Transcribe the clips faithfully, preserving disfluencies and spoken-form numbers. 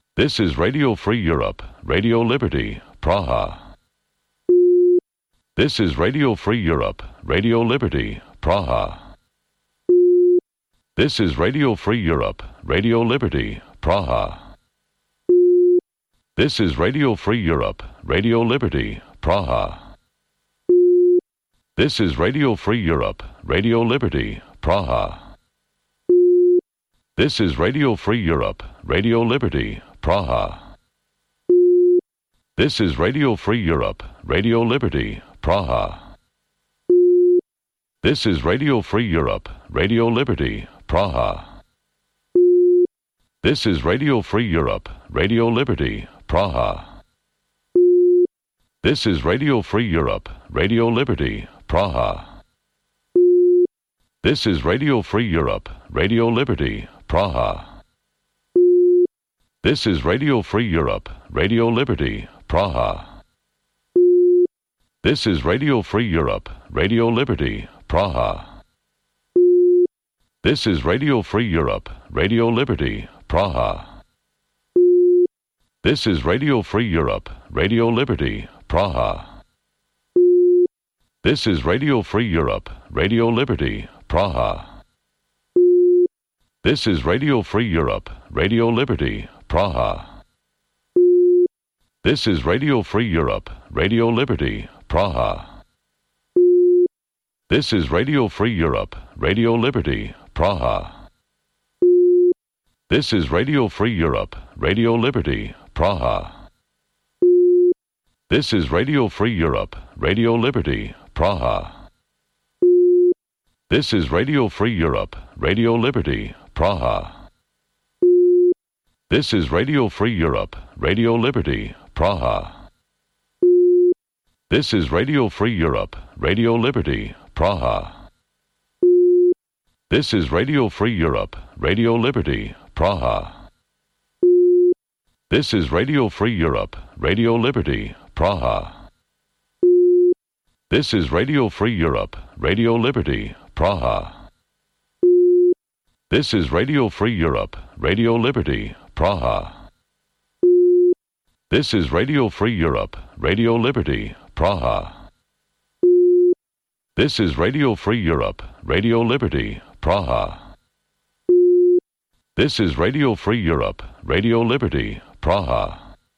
This is Radio Free Europe, Radio Liberty, Praha. This is Radio Free Europe, Radio Liberty, Praha. This is Radio Free Europe, Radio Liberty, Praha. This is Radio Free Europe, Radio Liberty, Praha. This is Radio Free Europe, Radio Liberty, Praha. This is Radio Free Europe, Radio Liberty, Praha. This is Radio Free Europe, Radio Liberty, Praha. This is Radio Free Europe, Radio Liberty, Praha. This is Radio Free Europe, Radio Liberty, Praha. This is Radio Free Europe, Radio Liberty, Praha. This is Radio Free Europe, Radio Liberty, Praha. This is Radio Free Europe, Radio Liberty, Praha. This is Radio Free Europe, Radio Liberty, Praha. This is Radio Free Europe, Radio Liberty, Praha. This is Radio Free Europe, Radio Liberty, Praha. This is Radio Free Europe, Radio Liberty, Praha. This is Radio Free Europe, Radio Liberty, Praha. This is Radio Free Europe, Radio Liberty, Praha. This is Radio Free Europe, Radio Liberty, Praha. This is Radio Free Europe, Radio Liberty, Praha. This is Radio Free Europe, Radio Liberty, Praha. This is Radio Free Europe, Radio Liberty, Praha. This is Radio Free Europe, Radio Liberty, Praha. This is Radio Free Europe, Radio Liberty, Praha. This is Radio Free Europe, Radio Liberty, Praha. This is Radio Free Europe, Radio Liberty, Praha. This is Radio Free Europe, Radio Liberty, Praha. This is Radio Free Europe, Radio Liberty, Praha. This is Radio Free Europe, Radio Liberty, Praha. This is Radio Free Europe, Radio Liberty, Praha. This is Radio Free Europe, Radio Liberty, Praha.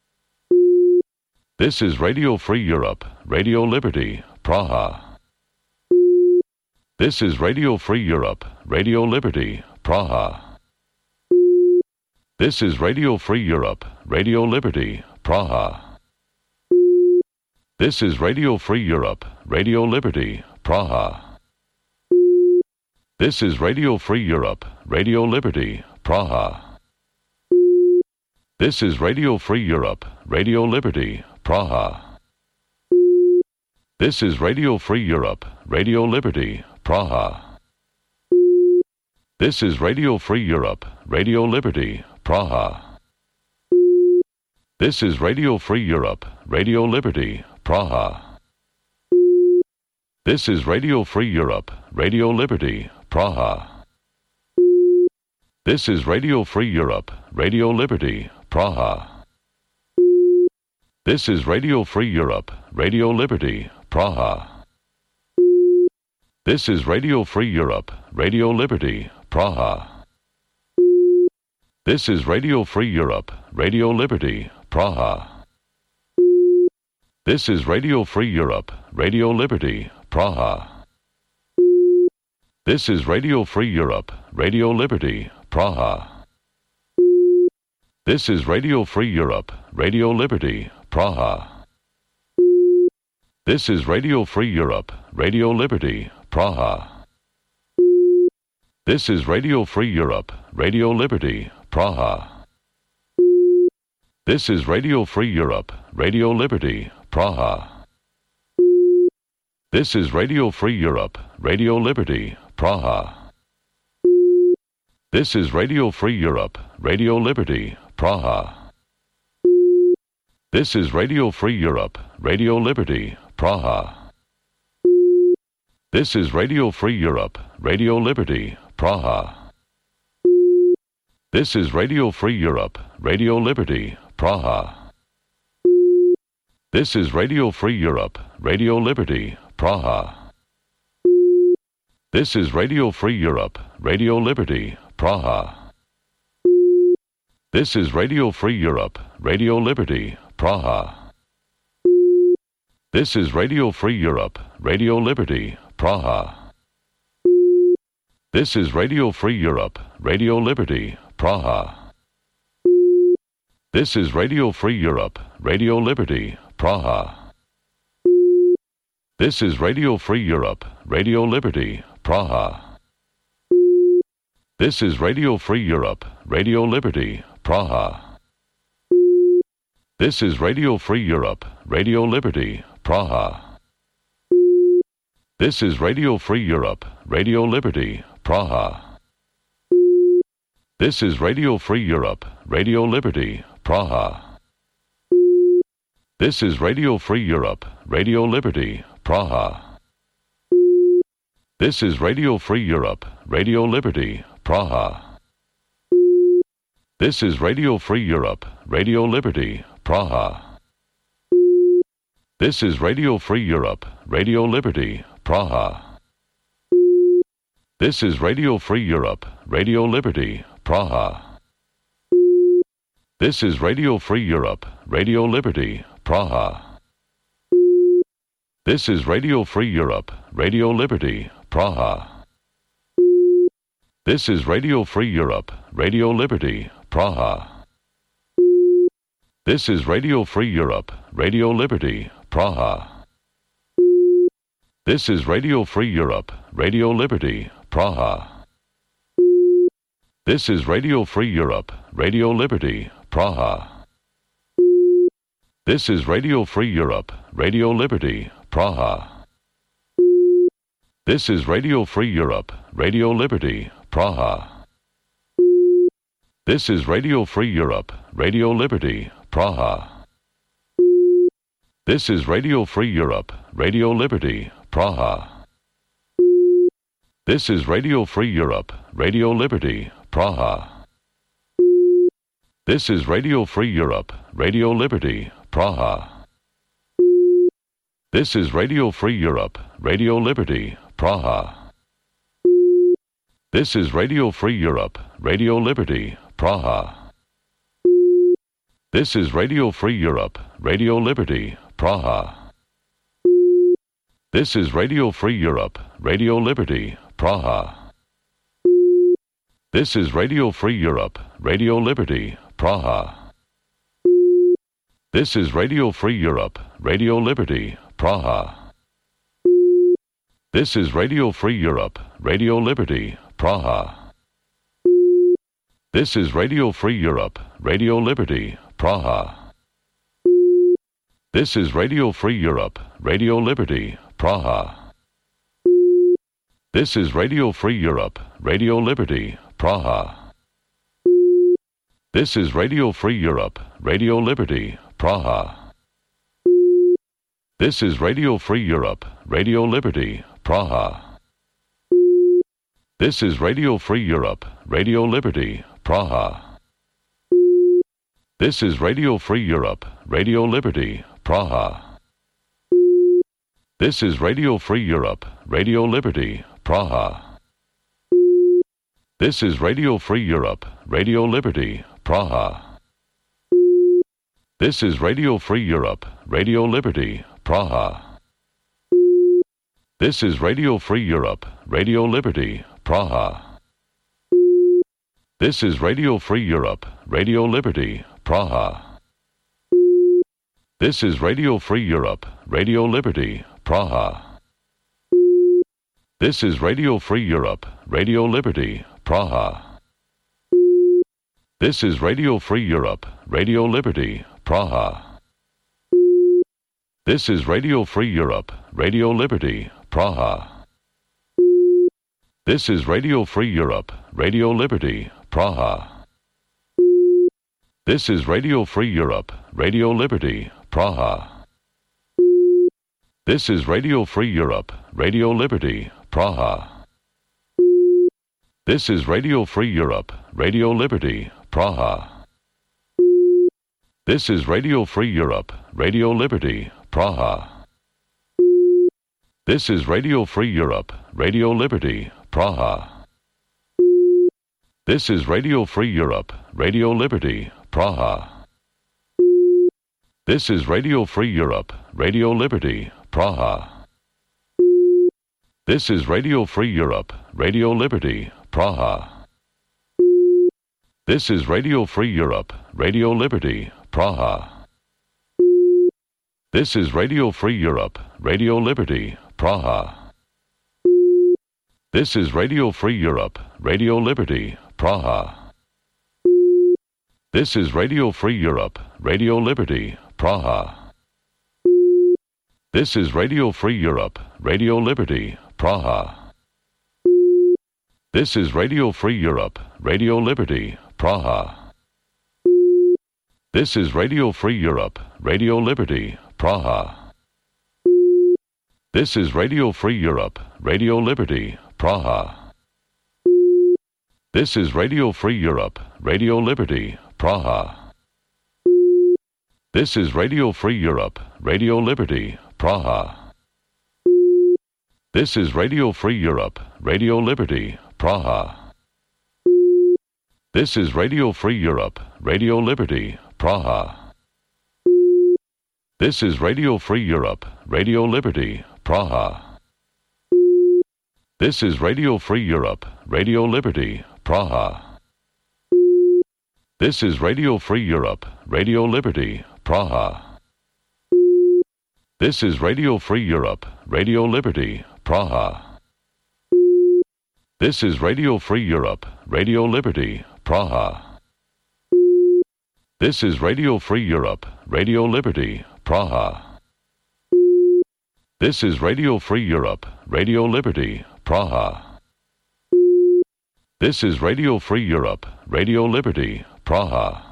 This is Radio Free Europe, Radio Liberty, Praha. This is Radio Free Europe, Radio Liberty, Praha. This is Radio Free Europe, Radio Liberty, Praha. This is Radio Free Europe, Radio Liberty, Praha. This is Radio Free Europe, Radio Liberty, Praha. This is Radio Free Europe, Radio Liberty, Praha. This is Radio Free Europe, Radio Liberty, Praha. This is Radio Free Europe, Radio Liberty, Praha. This is Radio Free Europe, Radio Liberty, Praha. This is Radio Free Europe, Radio Liberty, Praha. This is Radio Free Europe, Radio Liberty, Praha. This is Radio Free Europe, Radio Liberty, Praha. This is Radio Free Europe, Radio Liberty, Praha. This is Radio Free Europe, Radio Liberty, Praha. This is Radio Free Europe, Radio Liberty, Praha. This is Radio Free Europe, Radio Liberty, Praha. This is Radio Free Europe, Radio Liberty, Praha. This is Radio Free Europe, Radio Liberty, Praha. This is Radio Free Europe, Radio Liberty, Praha. This is Radio Free Europe, Radio Liberty, Praha. This is Radio Free Europe, Radio Liberty, Praha. This is Radio Free Europe, Radio Liberty, Praha. This is Radio Free Europe, Radio Liberty, Praha. This is Radio Free Europe, Radio Liberty, Praha. This is Radio Free Europe, Radio Liberty, Praha. This is Radio Free Europe, Radio Liberty, Praha. This is Radio Free Europe, Radio Liberty, Praha. This is Radio Free Europe, Radio Liberty, Praha. This is Radio Free Europe, Radio Liberty, Praha. This is Radio Free Europe, Radio Liberty, Praha. This is Radio Free Europe, Radio Liberty, Praha. This is Radio Free Europe, Radio Liberty, Praha. This is Radio Free Europe, Radio Liberty, Praha. This is Radio Free Europe, Radio Liberty, Praha. This is Radio Free Europe, Radio Liberty, Praha. This is Radio Free Europe, Radio Liberty, Praha. This is Radio Free Europe, Radio Liberty, Praha. This is Radio Free Europe, Radio Liberty, Praha. This is Radio Free Europe, Radio Liberty, Praha. This is Radio Free Europe, Radio Liberty, Praha. This is Radio Free Europe, Radio Liberty, Praha. This is Radio Free Europe, Radio Liberty, Praha. This is Radio Free Europe, Radio Liberty, Praha. This is Radio Free Europe, Radio Liberty, Praha. This is Radio Free Europe, Radio Liberty, Praha. This is Radio Free Europe, Radio Liberty, Praha. This is Radio Free Europe, Radio Liberty, Praha. This is Radio Free Europe, Radio Liberty, Praha. This is Radio Free Europe, Radio Liberty, Praha. This is Radio Free Europe, Radio Liberty, Praha. This is Radio Free Europe, Radio Liberty, Praha. This is Radio Free Europe, Radio Liberty, Praha. This is Radio Free Europe, Radio Liberty, Praha. This is Radio Free Europe, Radio Liberty, Praha. This is Radio Free Europe, Radio Liberty, Praha. This is Radio Free Europe, Radio Liberty, Praha. This is Radio Free Europe, Radio Liberty, Praha. This is Radio Free Europe, Radio Liberty, Praha. This is Radio Free Europe, Radio Liberty, Praha. This is Radio Free Europe, Radio Liberty, Praha. This is Radio Free Europe, Radio Liberty, Praha. This is Radio Free Europe, Radio Liberty, Praha. This is Radio Free Europe, Radio Liberty, Praha. This is Radio Free Europe, Radio Liberty, Praha. This is Radio Free Europe, Radio Liberty, Praha. This is Radio Free Europe, Radio Liberty, Praha. This is Radio Free Europe, Radio Liberty, Praha. This is Radio Free Europe, Radio Liberty, Praha. This is Radio Free Europe, Radio Liberty, Praha. This is Radio Free Europe, Radio Liberty, Praha. This is Radio Free Europe, Radio Liberty, Praha. This is Radio Free Europe, Radio Liberty, Praha. This is Radio Free Europe, Radio Liberty, Praha. This is Radio Free Europe, Radio Liberty, Praha. This is Radio Free Europe, Radio Liberty, Praha. This is Radio Free Europe, Radio Liberty, Praha. This is Radio Free Europe, Radio Liberty, Praha. This is Radio Free Europe, Radio Liberty, Praha. This is Radio Free Europe, Radio Liberty, Praha. This is Radio Free Europe, Radio Liberty, Praha. This is Radio Free Europe, Radio Liberty, Praha. This is Radio Free Europe, Radio Liberty, Praha. This is Radio Free Europe, Radio Liberty, Praha. This is Radio Free Europe, Radio Liberty, Praha. This is Radio Free Europe, Radio Liberty, Praha. This is Radio Free Europe, Radio Liberty, Praha. This is Radio Free Europe, Radio Liberty, Praha. This is Radio Free Europe, Radio Liberty, Praha. This is Radio Free Europe, Radio Liberty, Praha. This is Radio Free Europe, Radio Liberty, Praha. This is Radio Free Europe, Radio Liberty, Praha. This is Radio Free Europe, Radio Liberty, Praha. This is Radio Free Europe, Radio Liberty, Praha. This is Radio Free Europe, Radio Liberty, Praha. This is Radio Free Europe, Radio Liberty, Praha. This is Radio Free Europe, Radio Liberty, Praha. This is Radio Free Europe, Radio Liberty, Praha. This is Radio Free Europe, Radio Liberty, Praha. This is Radio Free Europe, Radio Liberty, Praha. This is Radio Free Europe, Radio Liberty, Praha. This is Radio Free Europe, Radio Liberty, Praha. This is Radio Free Europe, Radio Liberty, Praha. This is Radio Free Europe, Radio Liberty, Praha. This is Radio Free Europe, Radio Liberty, Praha. This is Radio Free Europe, Radio Liberty, Praha.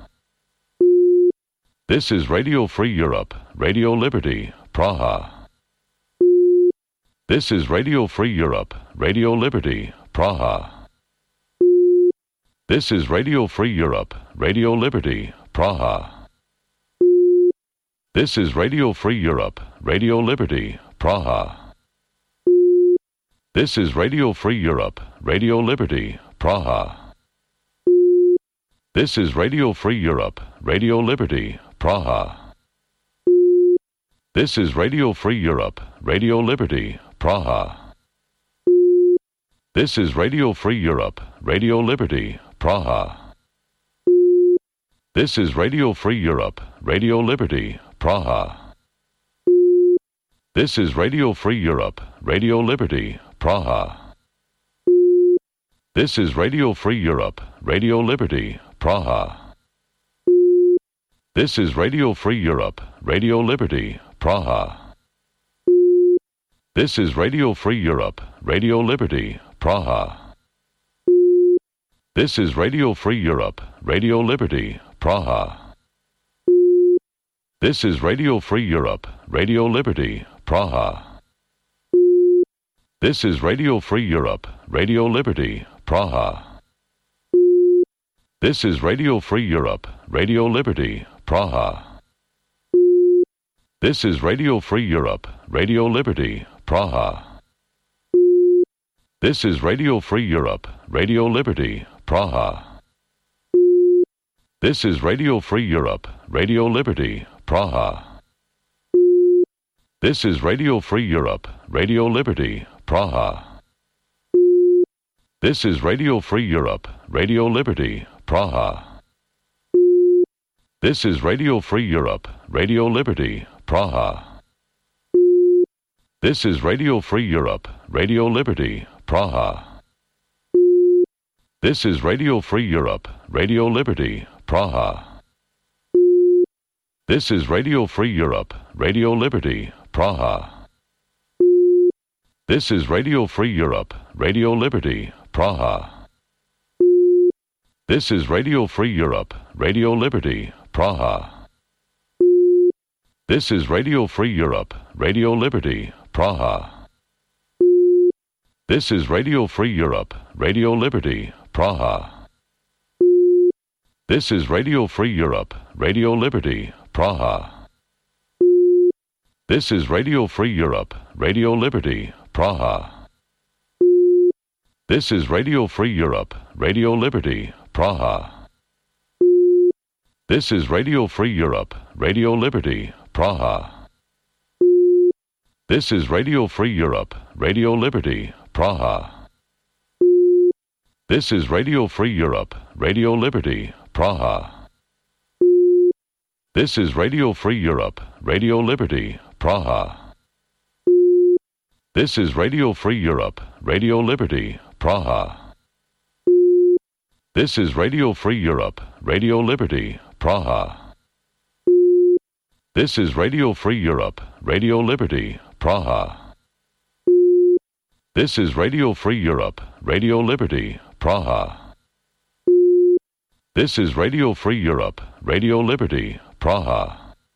This is Radio Free Europe, Radio Liberty, Praha. This is Radio Free Europe, Radio Liberty, Praha. This is Radio Free Europe, Radio Liberty, Praha. This is Radio Free Europe, Radio Liberty, Praha. This is Radio Free Europe, Radio Liberty, Praha. This is Radio Free Europe, Radio Liberty, Praha. This is Radio Free Europe, Radio Liberty, Praha. This is Radio Free Europe, Radio Liberty, Praha. This is Radio Free Europe, Radio Liberty, Praha. This is Radio Free Europe, Radio Liberty, Praha. This is Radio Free Europe, Radio Liberty, Praha. This is Radio Free Europe, Radio Liberty, Praha. This is Radio Free Europe, Radio Liberty, Praha. This is Radio Free Europe, Radio Liberty, Praha. This is Radio Free Europe, Radio Liberty, Praha. This is Radio Free Europe, Radio Liberty, Praha. This is Radio Free Europe, Radio Liberty, Praha. This is Radio Free Europe, Radio Liberty, Praha. This is Radio Free Europe, Radio Liberty, Praha. This is Radio Free Europe, Radio Liberty, Praha. This is Radio Free Europe, Radio Liberty, Praha. This is Radio Free Europe, Radio Liberty, Praha. This is Radio Free Europe, Radio Liberty, Praha. This is Radio Free Europe, Radio Liberty, Praha. This is Radio Free Europe, Radio Liberty, Praha. This is Radio Free Europe, Radio Liberty, Praha. This is Radio Free Europe, Radio Liberty, Praha. This is Radio Free Europe, Radio Liberty, Praha. This is Radio Free Europe, Radio Liberty, Praha. This is Radio Free Europe, Radio Liberty, Praha. This is Radio Free Europe, Radio Liberty, Praha. This is Radio Free Europe, Radio Liberty, Praha. This is Radio Free Europe, Radio Liberty, Praha. This is Radio Free Europe, Radio Liberty, Praha. This is Radio Free Europe, Radio Liberty, Praha. This is Radio Free Europe, Radio Liberty, Praha. This is Radio Free Europe, Radio Liberty, Praha. This is Radio Free Europe, Radio Liberty, Praha. This is Radio Free Europe, Radio Liberty, Praha. This is Radio Free Europe, Radio Liberty, Praha. This is Radio Free Europe, Radio Liberty, Praha. This is Radio Free Europe, Radio Liberty, Praha.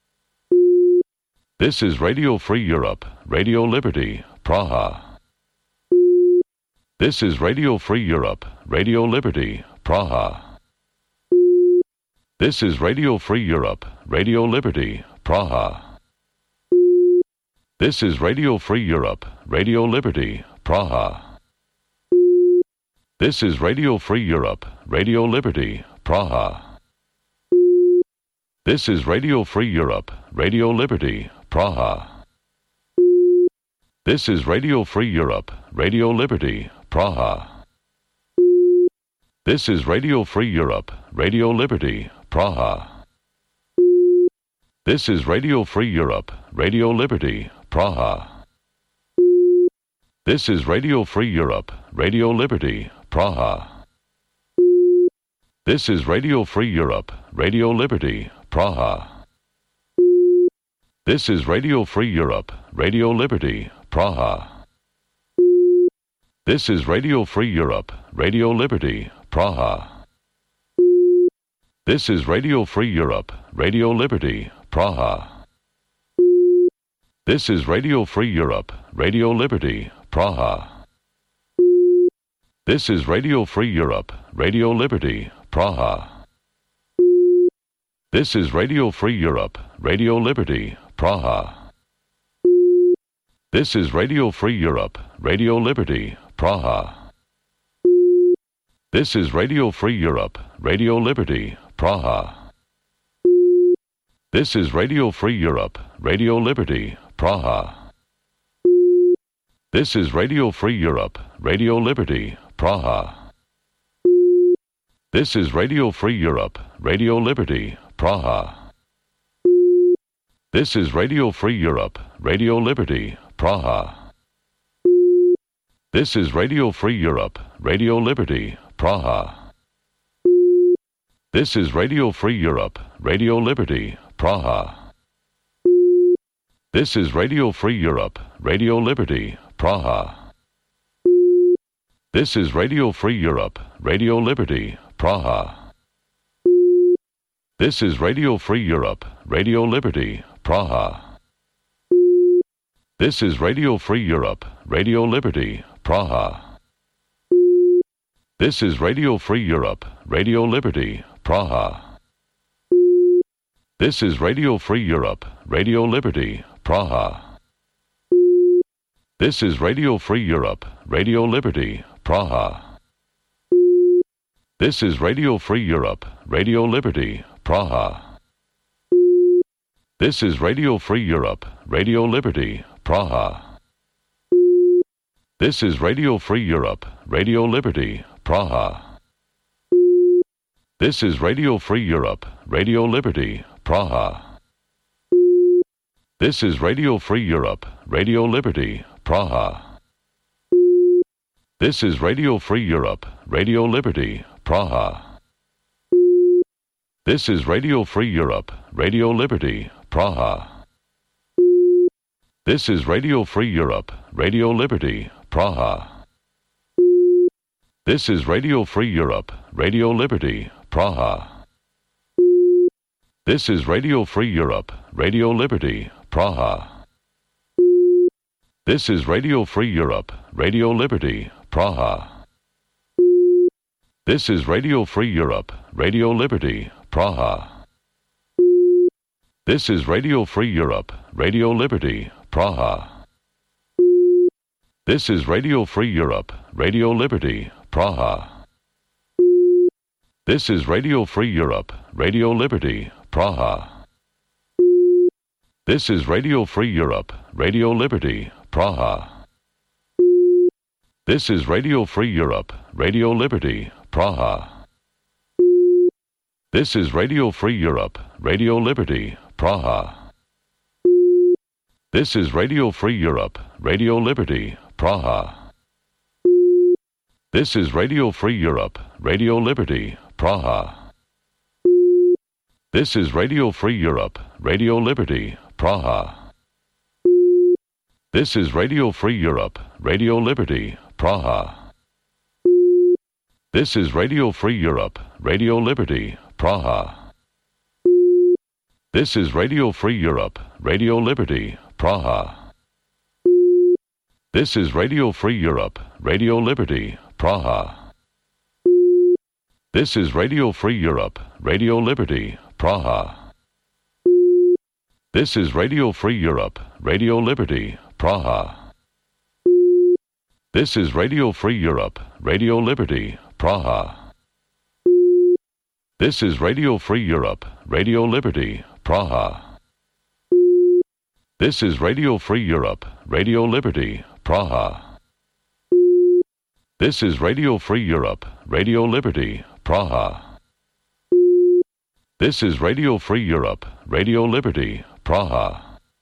This is Radio Free Europe, Radio Liberty, Praha. This is Radio Free Europe, Radio Liberty, Praha. This is Radio Free Europe, Radio Liberty, Praha. This is Radio Free Europe, Radio Liberty, Praha. This is Radio Free Europe, Radio Liberty, Praha. This is Radio Free Europe, Radio Liberty, Praha. This is Radio Free Europe, Radio Liberty, Praha. This is Radio Free Europe, Radio Liberty, Praha. This is Radio Free Europe, Radio Liberty, Praha. This is Radio Free Europe, Radio Liberty, Praha. This is Radio Free Europe, Radio Liberty, Praha. This is Radio Free Europe, Radio Liberty, Praha. This is Radio Free Europe, Radio Liberty, Praha. This is Radio Free Europe, Radio Liberty, Praha. This is Radio Free Europe, Radio Liberty, Praha. This is Radio Free Europe, Radio Liberty, Praha. This is Radio Free Europe, Radio Liberty, Praha. This is Radio Free Europe, Radio Liberty, Praha. This is Radio Free Europe, Radio Liberty, Praha. This is Radio Free Europe, Radio Liberty, Praha. This is Radio Free Europe, Radio Liberty, Praha. This is Radio Free Europe, Radio Liberty, Praha. This is Radio Free Europe, Radio Liberty, Praha. This is Radio Free Europe, Radio Liberty, Praha. This is Radio Free Europe, Radio Liberty, Praha. This is Radio Free Europe, Radio Liberty, Praha. This is Radio Free Europe, Radio Liberty, Praha. This is Radio Free Europe, Radio Liberty, Praha. This is Radio Free Europe, Radio Liberty, Praha. This is Radio Free Europe, Radio Liberty, Praha. This is Radio Free Europe, Radio Liberty, Praha. This is Radio Free Europe, Radio Liberty, Praha. This is Radio Free Europe, Radio Liberty, Praha. This is Radio Free Europe, Radio Liberty, Praha. This is Radio Free Europe, Radio Liberty, Praha. This is Radio Free Europe, Radio Liberty, Praha. This is Radio Free Europe, Radio Liberty, Praha. This is Radio Free Europe, Radio Liberty, Praha. This is Radio Free Europe, Radio Liberty, Praha. This is Radio Free Europe, Radio Liberty, Praha. This is Radio Free Europe, Radio Liberty, Praha. This is Radio Free Europe, Radio Liberty, Praha. This is Radio Free Europe, Radio Liberty, Praha. This is Radio Free Europe, Radio Liberty, Praha. This is Radio Free Europe, Radio Liberty, Praha. This is Radio Free Europe, Radio Liberty, Praha. This is Radio Free Europe, Radio Liberty, Praha. This is Radio Free Europe, Radio Liberty, Praha. This is Radio Free Europe, Radio Liberty, Praha. This is Radio Free Europe, Radio Liberty, Praha. This is Radio Free Europe, Radio Liberty, Praha. This is Radio Free Europe, Radio Liberty, Praha. This is Radio Free Europe, Radio Liberty, Praha. This is Radio Free Europe, Radio Liberty, Praha. This is Radio Free Europe, Radio Liberty, Praha. This is Radio Free Europe, Radio Liberty, Praha. This is Radio Free Europe, Radio Liberty, Praha. This is Radio Free Europe, Radio Liberty, Praha. This is Radio Free Europe, Radio Liberty, Praha. This is Radio Free Europe, Radio Liberty, Praha. This is Radio Free Europe, Radio Liberty, Praha. This is Radio Free Europe, Radio Liberty, Praha. This is Radio Free Europe, Radio Liberty, Praha. This is Radio Free Europe, Radio Liberty, Praha.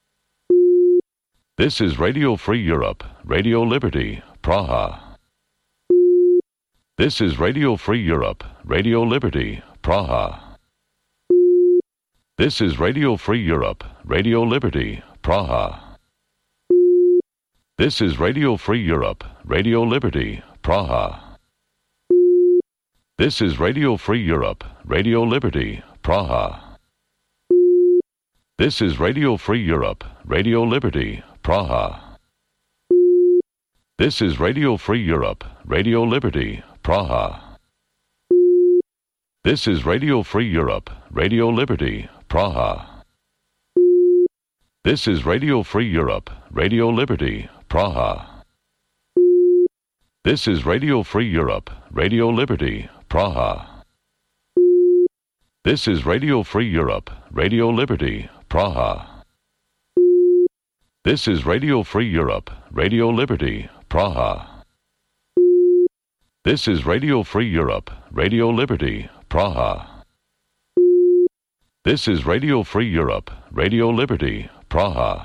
This is Radio Free Europe, Radio Liberty, Praha. This is Radio Free Europe, Radio Liberty, Praha. This is Radio Free Europe, Radio Liberty, Praha. This is Radio Free Europe, Radio Liberty, Praha. This is Radio Free Europe, Radio Liberty, Praha. This is Radio Free Europe, Radio Liberty, Praha. This is Radio Free Europe, Radio Liberty, Praha. This is Radio Free Europe, Radio Liberty, Praha. This is Radio Free Europe, Radio Liberty, Praha. This is Radio Free Europe, Radio Liberty, Praha. This is Radio Free Europe, Radio Liberty, Praha. This is Radio Free Europe, Radio Liberty, Praha. This is Radio Free Europe, Radio Liberty, Praha. This is Radio Free Europe, Radio Liberty, Praha.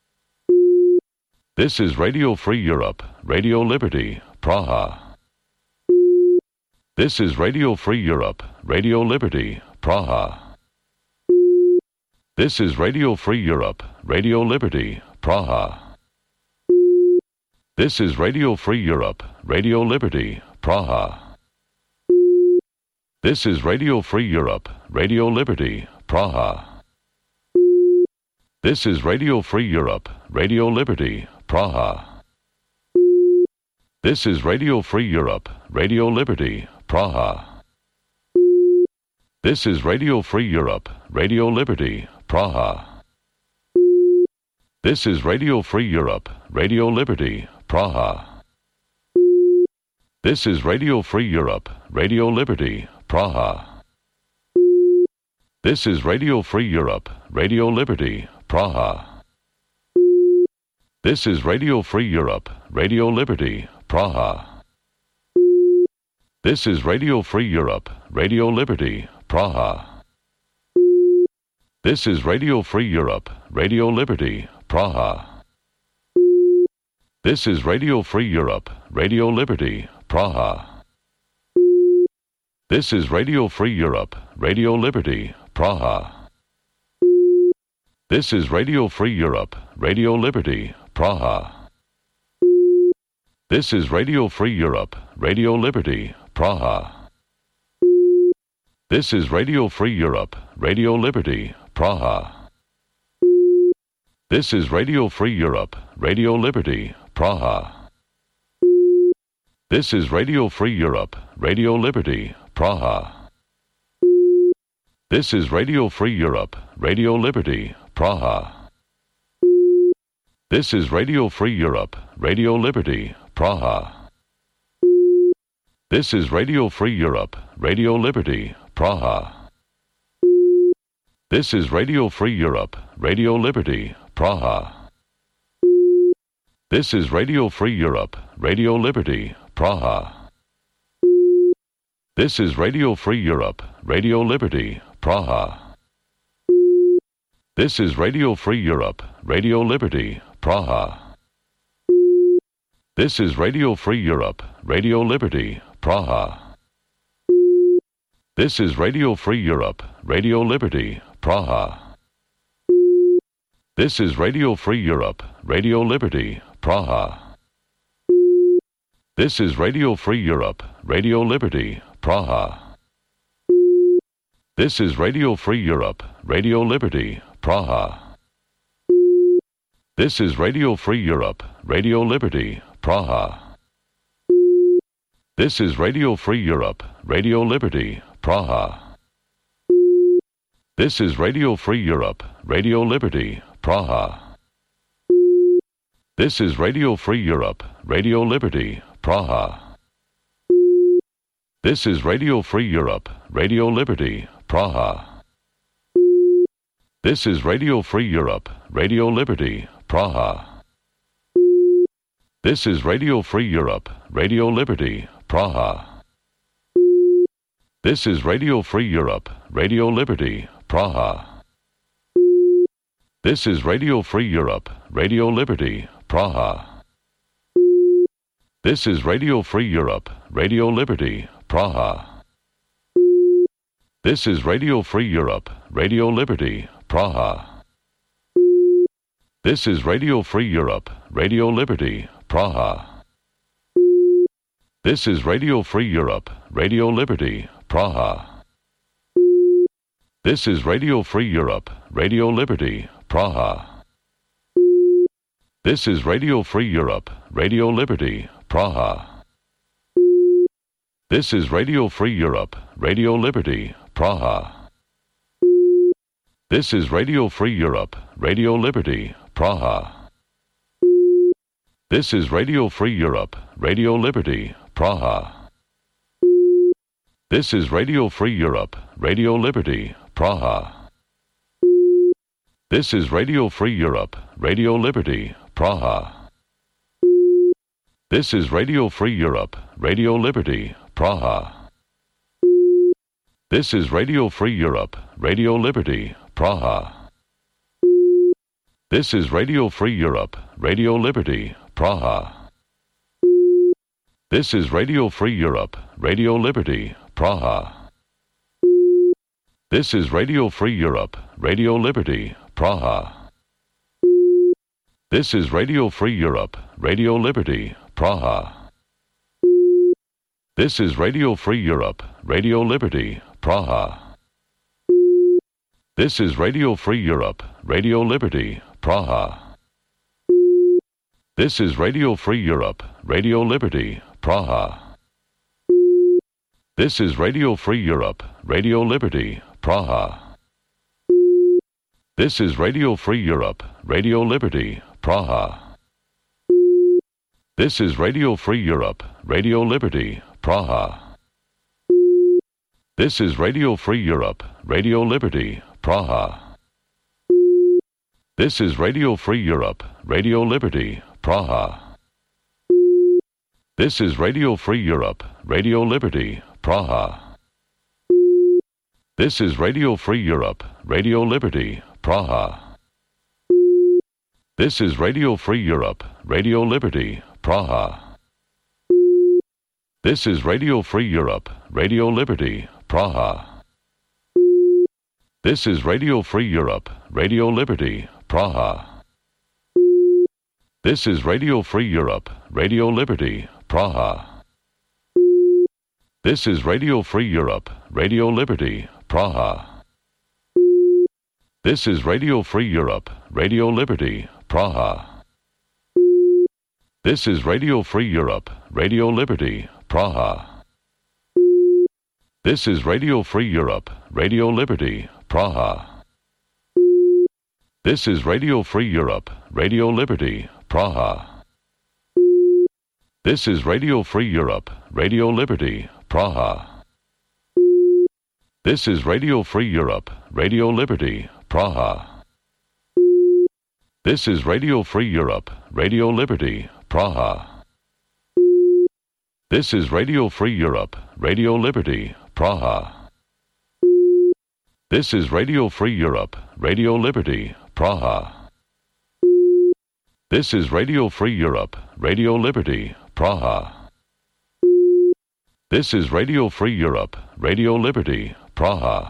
This is Radio Free Europe, Radio Liberty, Praha. This is Radio Free Europe, Radio Liberty, Praha. This is Radio Free Europe, Radio Liberty, Praha. This is Radio Free Europe, Radio Liberty, Praha. This is Radio Free Europe, Radio Liberty, Praha. This is Radio Free Europe, Radio Liberty, Praha. This is Radio Free Europe, Radio Liberty, Praha. This is Radio Free Europe, Radio Liberty, Praha. This is Radio Free Europe, Radio Liberty, Praha. This is Radio Free Europe, Radio Liberty, Praha. This is Radio Free Europe, Radio Liberty, Praha. This is Radio Free Europe, Radio Liberty, Praha. This is Radio Free Europe, Radio Liberty, Praha. This is Radio Free Europe, Radio Liberty, Praha. This is Radio Free Europe, Radio Liberty, Praha. This is Radio Free Europe, Radio Liberty, Praha. This is Radio Free Europe, Radio Liberty, Praha. This is Radio Free Europe, Radio Liberty, Praha. This is Radio Free Europe, Radio Liberty, Praha. This is Radio Free Europe, Radio Liberty, Praha. This is Radio Free Europe, Radio Liberty, Praha. This is Radio Free Europe, Radio Liberty, Praha. This is Radio Free Europe, Radio Liberty, Praha. This is Radio Free Europe, Radio Liberty, Praha. This is Radio Free Europe, Radio Liberty, Praha. This is Radio Free Europe, Radio Liberty, Praha. This is Radio Free Europe, Radio Liberty, Praha. This is Radio Free Europe, Radio Liberty, Praha. This is Radio Free Europe, Radio Liberty, Praha. This is Radio Free Europe, Radio Liberty, Praha. This is Radio Free Europe, Radio Liberty, Praha. This is Radio Free Europe, Radio Liberty, Praha. This is Radio Free Europe, Radio Liberty, Praha. This is Radio Free Europe, Radio Liberty, Praha. This is Radio Free Europe, Radio Liberty, Praha. This is Radio Free Europe, Radio Liberty, Praha. This is Radio Free Europe, Radio Liberty, Praha. This is Radio Free Europe, Radio Liberty, Praha. This is Radio Free Europe, Radio Liberty, Praha. This is Radio Free Europe, Radio Liberty, Praha. This is Radio Free Europe, Radio Liberty, Praha. This is Radio Free Europe, Radio Liberty, Praha. This is Radio Free Europe, Radio Liberty, Praha. This is Radio Free Europe, Radio Liberty, Praha. This is Radio Free Europe, Radio Liberty, Praha. This is Radio Free Europe, Radio Liberty, Praha. This is Radio Free Europe, Radio Liberty, Praha. This is Radio Free Europe, Radio Liberty, Praha. This is Radio Free Europe, Radio Liberty, Praha. This is Radio Free Europe, Radio Liberty, Praha. This is Radio Free Europe, Radio Liberty, Praha. This is Radio Free Europe, Radio Liberty, Praha. This is Radio Free Europe, Radio Liberty, Praha. This is Radio Free Europe, Radio Liberty, Praha. This is Radio Free Europe, Radio Liberty, Praha. This is Radio Free Europe, Radio Liberty, Praha. This is Radio Free Europe, Radio Liberty, Praha. This is Radio Free Europe, Radio Liberty, Praha. This is Radio Free Europe, Radio Liberty, Praha. This is Radio Free Europe, Radio Liberty, Praha. This is Radio Free Europe, Radio Liberty, Praha. This is Radio Free Europe, Radio Liberty, Praha. This is Radio Free Europe, Radio Liberty, Praha. This is Radio Free Europe, Radio Liberty, Praha. This is Radio Free Europe, Radio Liberty, Praha. This is Radio Free Europe, Radio Liberty, Praha. This is Radio Free Europe, Radio Liberty, Praha. This is Radio Free Europe, Radio Liberty, Praha. This is Radio Free Europe, Radio Liberty, Praha. This is Radio Free Europe, Radio Liberty, Praha. This is Radio Free Europe, Radio Liberty, Praha. This is Radio Free Europe, Radio Liberty, Praha. This is Radio Free Europe, Radio Liberty, Praha. This is Radio Free Europe, Radio Liberty, Praha. This is Radio Free Europe, Radio Liberty, Praha. This is Radio Free Europe, Radio Liberty, Praha. This is Radio Free Europe, Radio Liberty, Praha. This is Radio Free Europe, Radio Liberty, Praha. This is Radio Free Europe, Radio Liberty, Praha. This is Radio Free Europe, Radio Liberty, Praha. This is Radio Free Europe, Radio Liberty, Praha. This is Radio Free Europe, Radio Liberty, Praha. This is Radio Free Europe, Radio Liberty, Praha. This is Radio Free Europe, Radio Liberty, Praha. This is Radio Free Europe, Radio Liberty, Praha.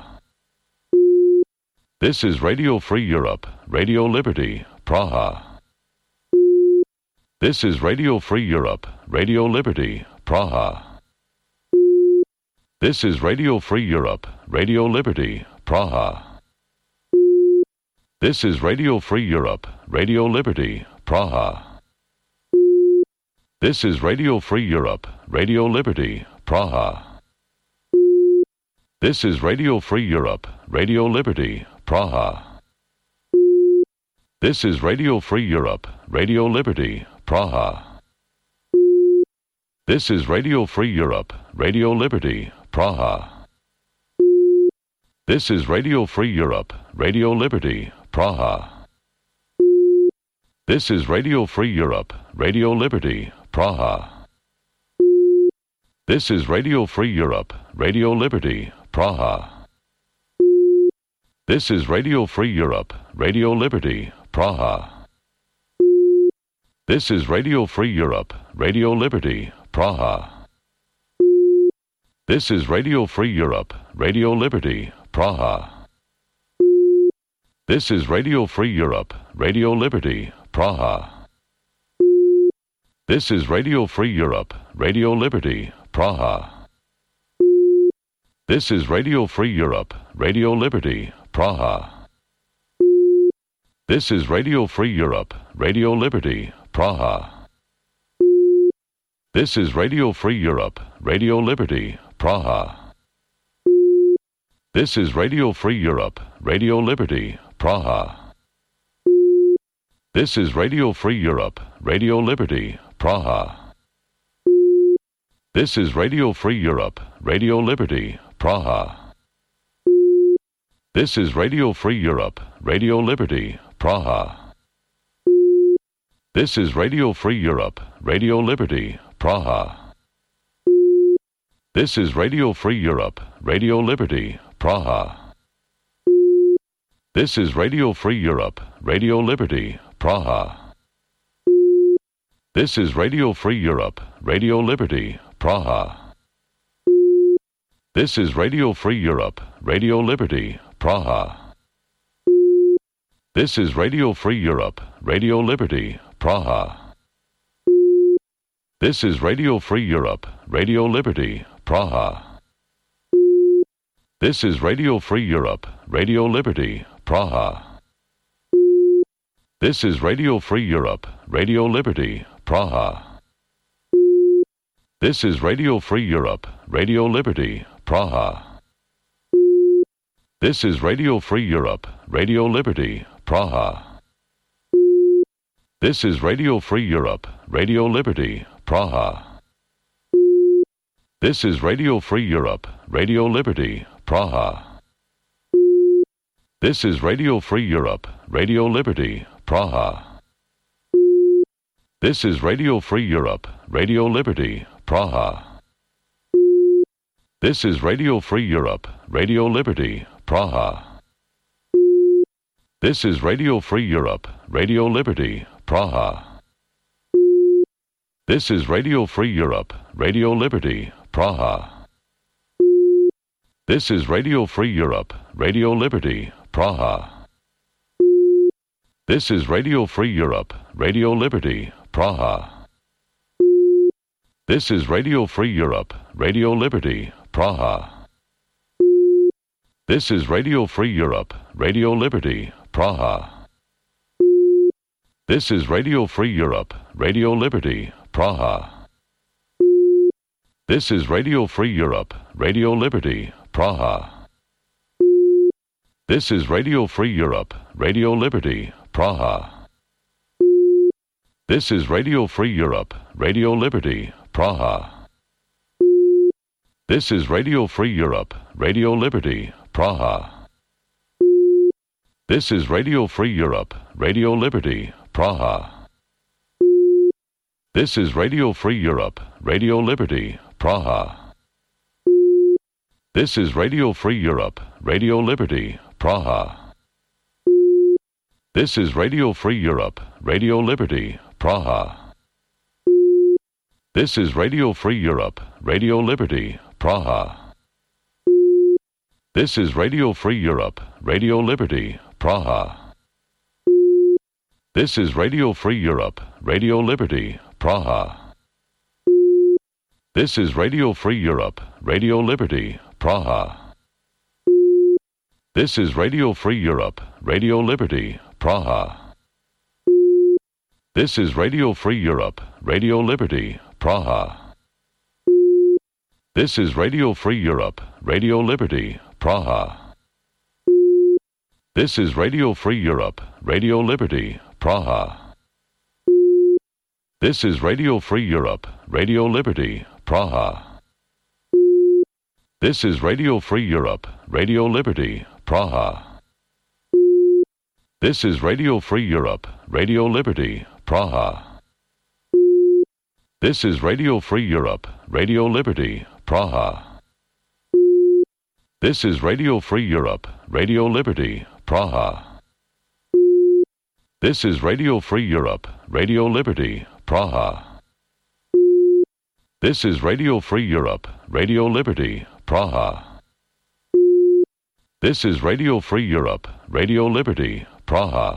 This is Radio Free Europe, Radio Liberty, Praha. This is Radio Free Europe, Radio Liberty, Praha. This is Radio Free Europe, Radio Liberty, Praha. This is Radio Free Europe, Radio Liberty, Praha. This is Radio Free Europe, Radio Liberty, Praha. This is Radio Free Europe, Radio Liberty, Praha. This is Radio Free Europe, Radio Liberty, Praha. This is Radio Free Europe, Radio Liberty, Praha. This is Radio Free Europe, Radio Liberty, Praha. This is Radio Free Europe, Radio Liberty, Praha. This is Radio Free Europe, Radio Liberty, Praha. This is Radio Free Europe, Radio Liberty, Praha. This is Radio Free Europe, Radio Liberty, Praha. This is Radio Free Europe, Radio Liberty, Praha. This is Radio Free Europe, Radio Liberty, Praha. This is Radio Free Europe, Radio Liberty, Praha. This is Radio Free Europe, Radio Liberty, Praha. This is Radio Free Europe, Radio Liberty, Praha. This is Radio Free Europe, Radio Liberty, Praha. This is Radio Free Europe, Radio Liberty, Praha. This is Radio Free Europe, Radio Liberty, Praha. This is Radio Free Europe, Radio Liberty, Praha. This is Radio Free Europe, Radio Liberty, Praha. This is Radio Free Europe, Radio Liberty, Praha. This is Radio Free Europe, Radio Liberty, Praha. This is Radio Free Europe, Radio Liberty, Praha. This is Radio Free Europe, Radio Liberty, Praha. This is Radio Free Europe, Radio Liberty, Praha. This is Radio Free Europe, Radio Liberty, Praha. This is Radio Free Europe, Radio Liberty, Praha. This is Radio Free Europe, Radio Liberty, Praha. This is Radio Free Europe, Radio Liberty, Praha. This is Radio Free Europe, Radio Liberty, Praha. This is Radio Free Europe, Radio Liberty, Praha. This is Radio Free Europe, Radio Liberty, Praha. This is Radio Free Europe, Radio Liberty, Praha. This is Radio Free Europe, Radio Liberty, Praha. This is Radio Free Europe, Radio Liberty, Praha. This is Radio Free Europe, Radio Liberty, Praha. This is Radio Free Europe, Radio Liberty, Praha. This is Radio Free Europe, Radio Liberty, Praha. This is Radio Free Europe, Radio Liberty, Praha. This is Radio Free Europe, Radio Liberty, Praha. This is Radio Free Europe, Radio Liberty, Praha. This is Radio Free Europe, Radio Liberty, Praha. This is Radio Free Europe, Radio Liberty, Praha. This is Radio Free Europe, Radio Liberty, Praha. This is Radio Free Europe, Radio Liberty, Praha. This is Radio Free Europe, Radio Liberty, Praha. This is Radio Free Europe, Radio Liberty, Praha. This is Radio Free Europe, Radio Liberty, Praha. This is Radio Free Europe, Radio Liberty, Praha. This is Radio Free Europe, Radio Liberty, Praha. This is Radio Free Europe, Radio Liberty, Praha. This is Radio Free Europe, Radio Liberty, Praha. This is Radio Free Europe, Radio Liberty, Praha. This is Radio Free Europe, Radio Liberty, Praha. This is Radio Free Europe, Radio Liberty, Praha. This is Radio Free Europe, Radio Liberty, Praha. This is Radio Free Europe, Radio Liberty, Praha. This is Radio Free Europe, Radio Liberty, Praha. This is Radio Free Europe, Radio Liberty, Praha. This is Radio Free Europe, Radio Liberty, Praha. This is Radio Free Europe, Radio Liberty, Praha. This is Radio Free Europe, Radio Liberty, Praha. This is Radio Free Europe, Radio Liberty, Praha. This is Radio Free Europe, Radio Liberty, Praha. This is Radio Free Europe, Radio Liberty, Praha. This is Radio Free Europe, Radio Liberty, Praha. This is Radio Free Europe, Radio Liberty, Praha.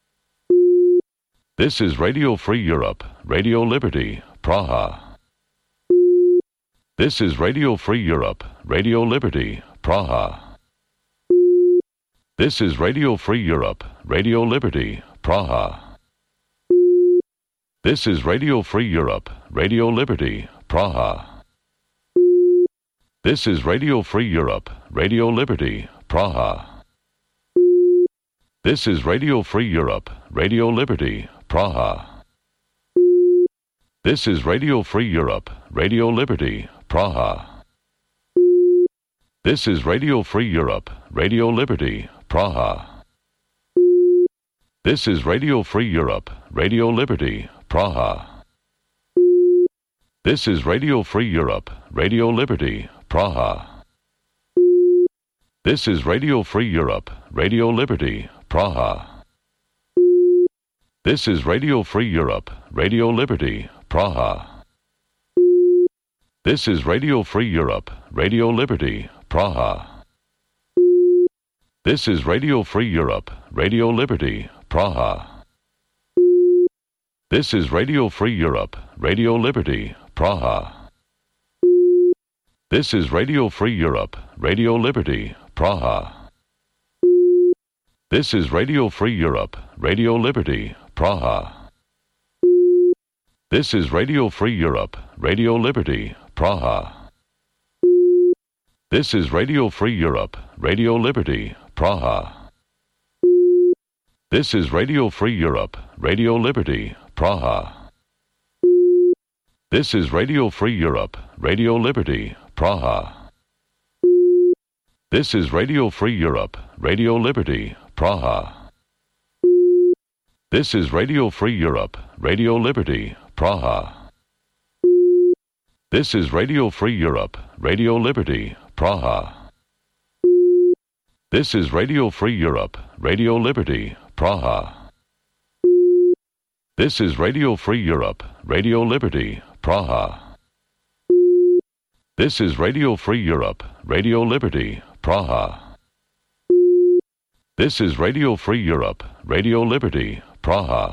This is Radio Free Europe, Radio Liberty, Praha. This is Radio Free Europe, Radio Liberty, Praha. This is Radio Free Europe, Radio Liberty, Praha. This is Radio Free Europe, Radio Liberty, Praha. This is Radio Free Europe, Radio Liberty, Praha. This is Radio Free Europe, Radio Liberty, Praha. This is Radio Free Europe, Radio Liberty, Praha. This is Radio Free Europe, Radio Liberty, Praha. This is Radio Free Europe, Radio Liberty, Praha. This is Radio Free Europe, Radio Liberty, Praha. This is Radio Free Europe, Radio Liberty, Praha. This is Radio Free Europe, Radio Liberty, Praha. This is Radio Free Europe, Radio Liberty, Praha. This is Radio Free Europe, Radio Liberty, Praha. This is Radio Free Europe, Radio Liberty, Praha. This is Radio Free Europe, Radio Liberty, Praha. This is Radio Free Europe, Radio Liberty, Praha. This is Radio Free Europe, Radio Liberty, Praha. This is Radio Free Europe, Radio Liberty, Praha. This is Radio Free Europe, Radio Liberty, Praha. This is Radio Free Europe, Radio Liberty, Praha. This is Radio Free Europe, Radio Liberty, Praha. This is Radio Free Europe, Radio Liberty, Praha. This is Radio Free Europe, Radio Liberty, Praha. This is Radio Free Europe, Radio Liberty, Praha. This is Radio Free Europe, Radio Liberty, Praha. This is Radio Free Europe, Radio Liberty, Praha. This is Radio Free Europe, Radio Liberty, Praha.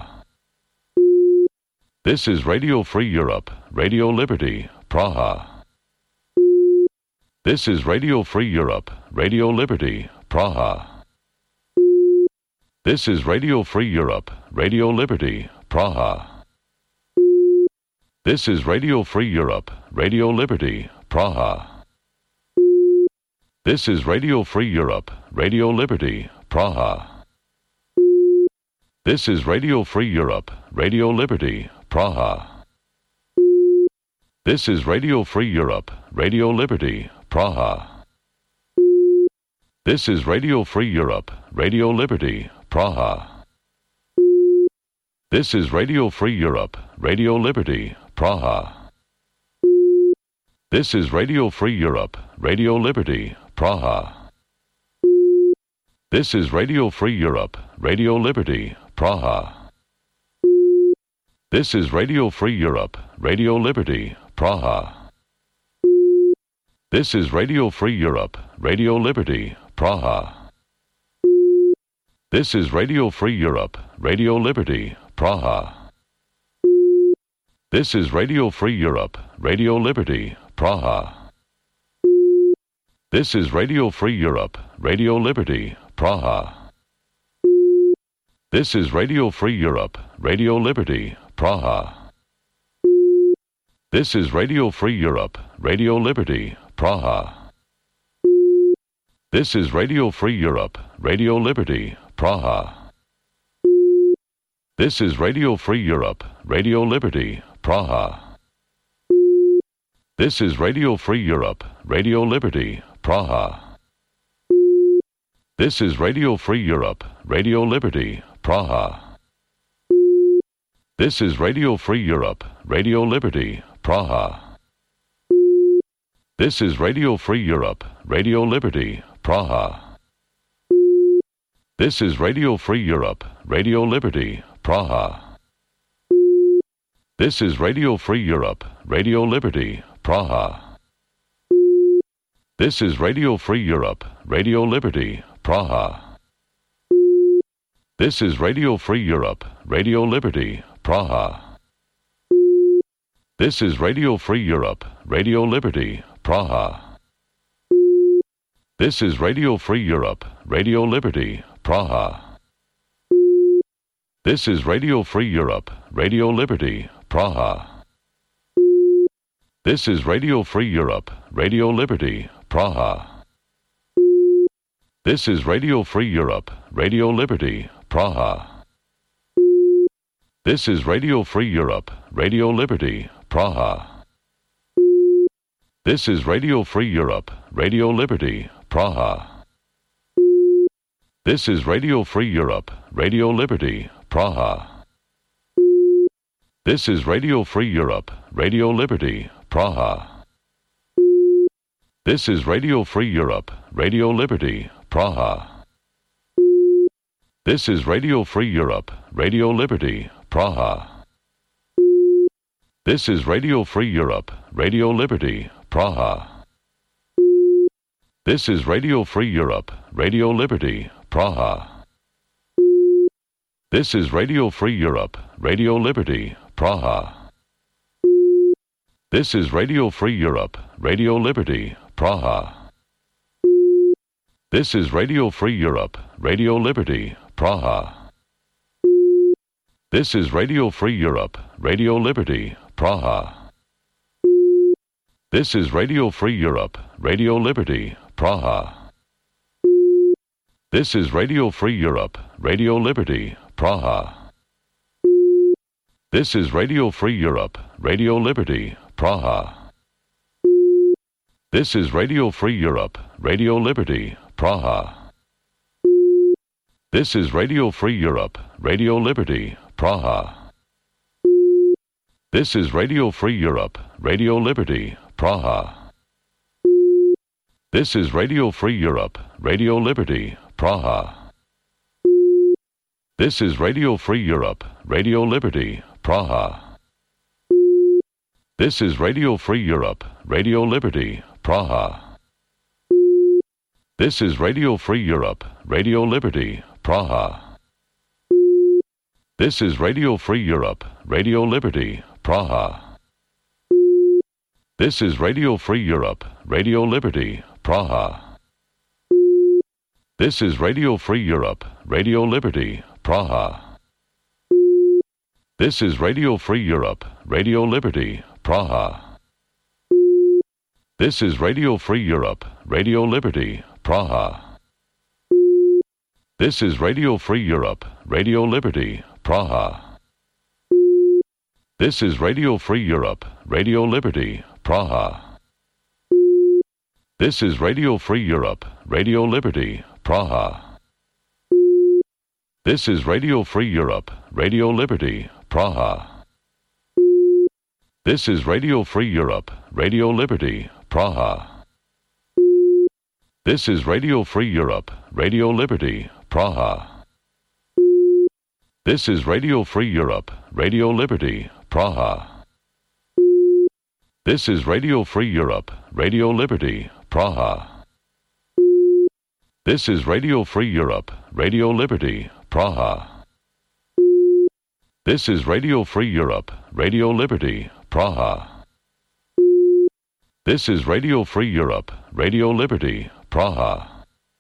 This is Radio Free Europe, Radio Liberty, Praha. This is Radio Free Europe, Radio Liberty, Praha. This is Radio Free Europe, Radio Liberty, Praha. This is Radio Free Europe, Radio Liberty, Praha. This is Radio Free Europe, Radio Liberty, Praha. This is Radio Free Europe, Radio Liberty, Praha. This is Radio Free Europe, Radio Liberty, Praha. This is Radio Free Europe, Radio Liberty, Praha. This is Radio Free Europe, Radio Liberty, Praha. This is Radio Free Europe, Radio Liberty, Praha. This is Radio Free Europe, Radio Liberty, Praha. This is Radio Free Europe, Radio Liberty, Praha. This is Radio Free Europe, Radio Liberty, Praha. This is Radio Free Europe, Radio Liberty, Praha. This is Radio Free Europe, Radio Liberty, Praha. This is Radio Free Europe, Radio Liberty, Praha. This is Radio Free Europe, Radio Liberty, Praha. This is Radio Free Europe, Radio Liberty, Praha. This is Radio Free Europe, Radio Liberty, Praha. This is Radio Free Europe, Radio Liberty, Praha. This is Radio Free Europe, Radio Liberty, Praha. This is Radio Free Europe, Radio Liberty, Praha. This is Radio Free Europe, Radio Liberty, Praha. This is Radio Free Europe, Radio Liberty, Praha. This is Radio Free Europe, Radio Liberty, Praha. This is Radio Free Europe, Radio Liberty, Praha. This is Radio Free Europe, Radio Liberty, Praha. This is Radio Free Europe, Radio Liberty, Praha. This is Radio Free Europe, Radio Liberty, Praha. This is Radio Free Europe, Radio Liberty, Praha. This is Radio Free Europe, Radio Liberty, Praha. This is Radio Free Europe, Radio Liberty, Praha. This is Radio Free Europe, Radio Liberty, Praha. This is Radio Free Europe, Radio Liberty, Praha. This is Radio Free Europe, Radio Liberty, Praha. This is Radio Free Europe, Radio Liberty, Praha. This is Radio Free Europe, Radio Liberty, Praha. This is Radio Free Europe, Radio Liberty, Praha. This is Radio Free Europe, Radio Liberty, Praha. This is Radio Free Europe, Radio Liberty, Praha. This is Radio Free Europe, Radio Liberty, Praha. This is Radio Free Europe, Radio Liberty, Praha. This is Radio Free Europe, Radio Liberty, Praha. This is Radio Free Europe, Radio Liberty, Praha. This is Radio Free Europe, Radio Liberty, Praha. This is Radio Free Europe, Radio Liberty, Praha. This is Radio Free Europe, Radio Liberty, Praha. This is Radio Free Europe, Radio Liberty, Praha. This is Radio Free Europe, Radio Liberty, Praha. This is Radio Free Europe, Radio Liberty, Praha. This is Radio Free Europe, Radio Liberty, Praha. This is Radio Free Europe, Radio Liberty, Praha. This is Radio Free Europe, Radio Liberty, Praha. This is Radio Free Europe, Radio Liberty, Praha. This is Radio Free Europe, Radio Liberty, Praha. This is Radio Free Europe, Radio Liberty, Praha. This is Radio Free Europe, Radio Liberty, Praha. This is Radio Free Europe, Radio Liberty, Praha. This is Radio Free Europe, Radio Liberty, Praha. This is Radio Free Europe, Radio Liberty, Praha. This is Radio Free Europe, Radio Liberty, Praha. This is Radio Free Europe, Radio Liberty, Praha. This is Radio Free Europe, Radio Liberty, Praha. This is Radio Free Europe, Radio Liberty, Praha. This is Radio Free Europe, Radio Liberty, Praha. This is Radio Free Europe, Radio Liberty, Praha. This is Radio Free Europe, Radio Liberty, Praha. This is Radio Free Europe, Radio Liberty, Praha. This is Radio Free Europe, Radio Liberty, Praha. This is Radio Free Europe, Radio Liberty, Praha. This is Radio Free Europe, Radio Liberty, Praha.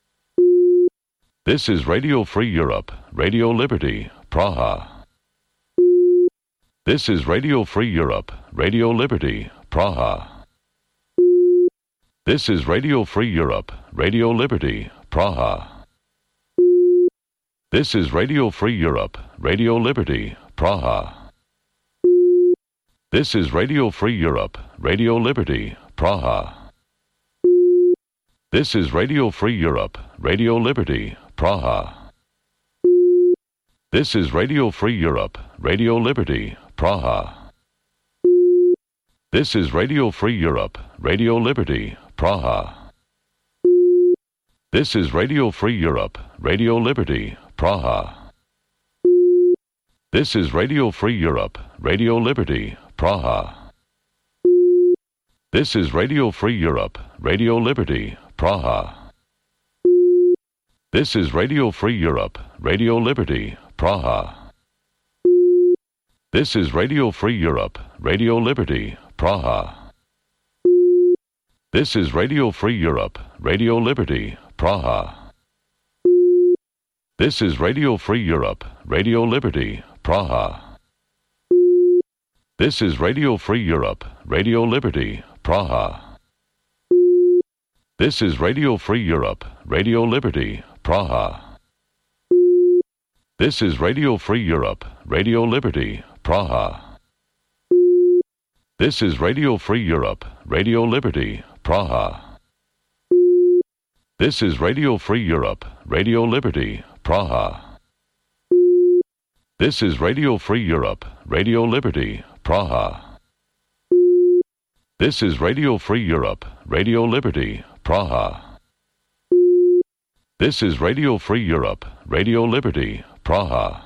This is Radio Free Europe, Radio Liberty, Praha. This is Radio Free Europe, Radio Liberty, Praha. This is Radio Free Europe, Radio Liberty, Praha. This is Radio Free Europe, Radio Liberty, Praha. This is Radio Free Europe, Radio Liberty, Praha. This is Radio Free Europe, Radio Liberty, Praha. This is Radio Free Europe, Radio Liberty, Praha. This is Radio Free Europe, Radio Liberty, Praha. This is Radio Free Europe, Radio Liberty, Praha. This is Radio Free Europe, Radio Liberty, Praha. This is Radio Free Europe, Radio Liberty, Praha. This is Radio Free Europe, Radio Liberty, Praha. This is Radio Free Europe, Radio Liberty, Praha. This is Radio Free Europe, Radio Liberty, Praha. This is Radio Free Europe, Radio Liberty, Praha. This is Radio Free Europe, Radio Liberty, Praha. This is Radio Free Europe, Radio Liberty, Praha. This is Radio Free Europe, Radio Liberty, Praha. This is Radio Free Europe, Radio Liberty, Praha. This is Radio Free Europe, Radio Liberty, Praha. This is Radio Free Europe, Radio Liberty, Praha. This is Radio Free Europe, Radio Liberty, Praha. This is Radio Free Europe, Radio Liberty, Praha.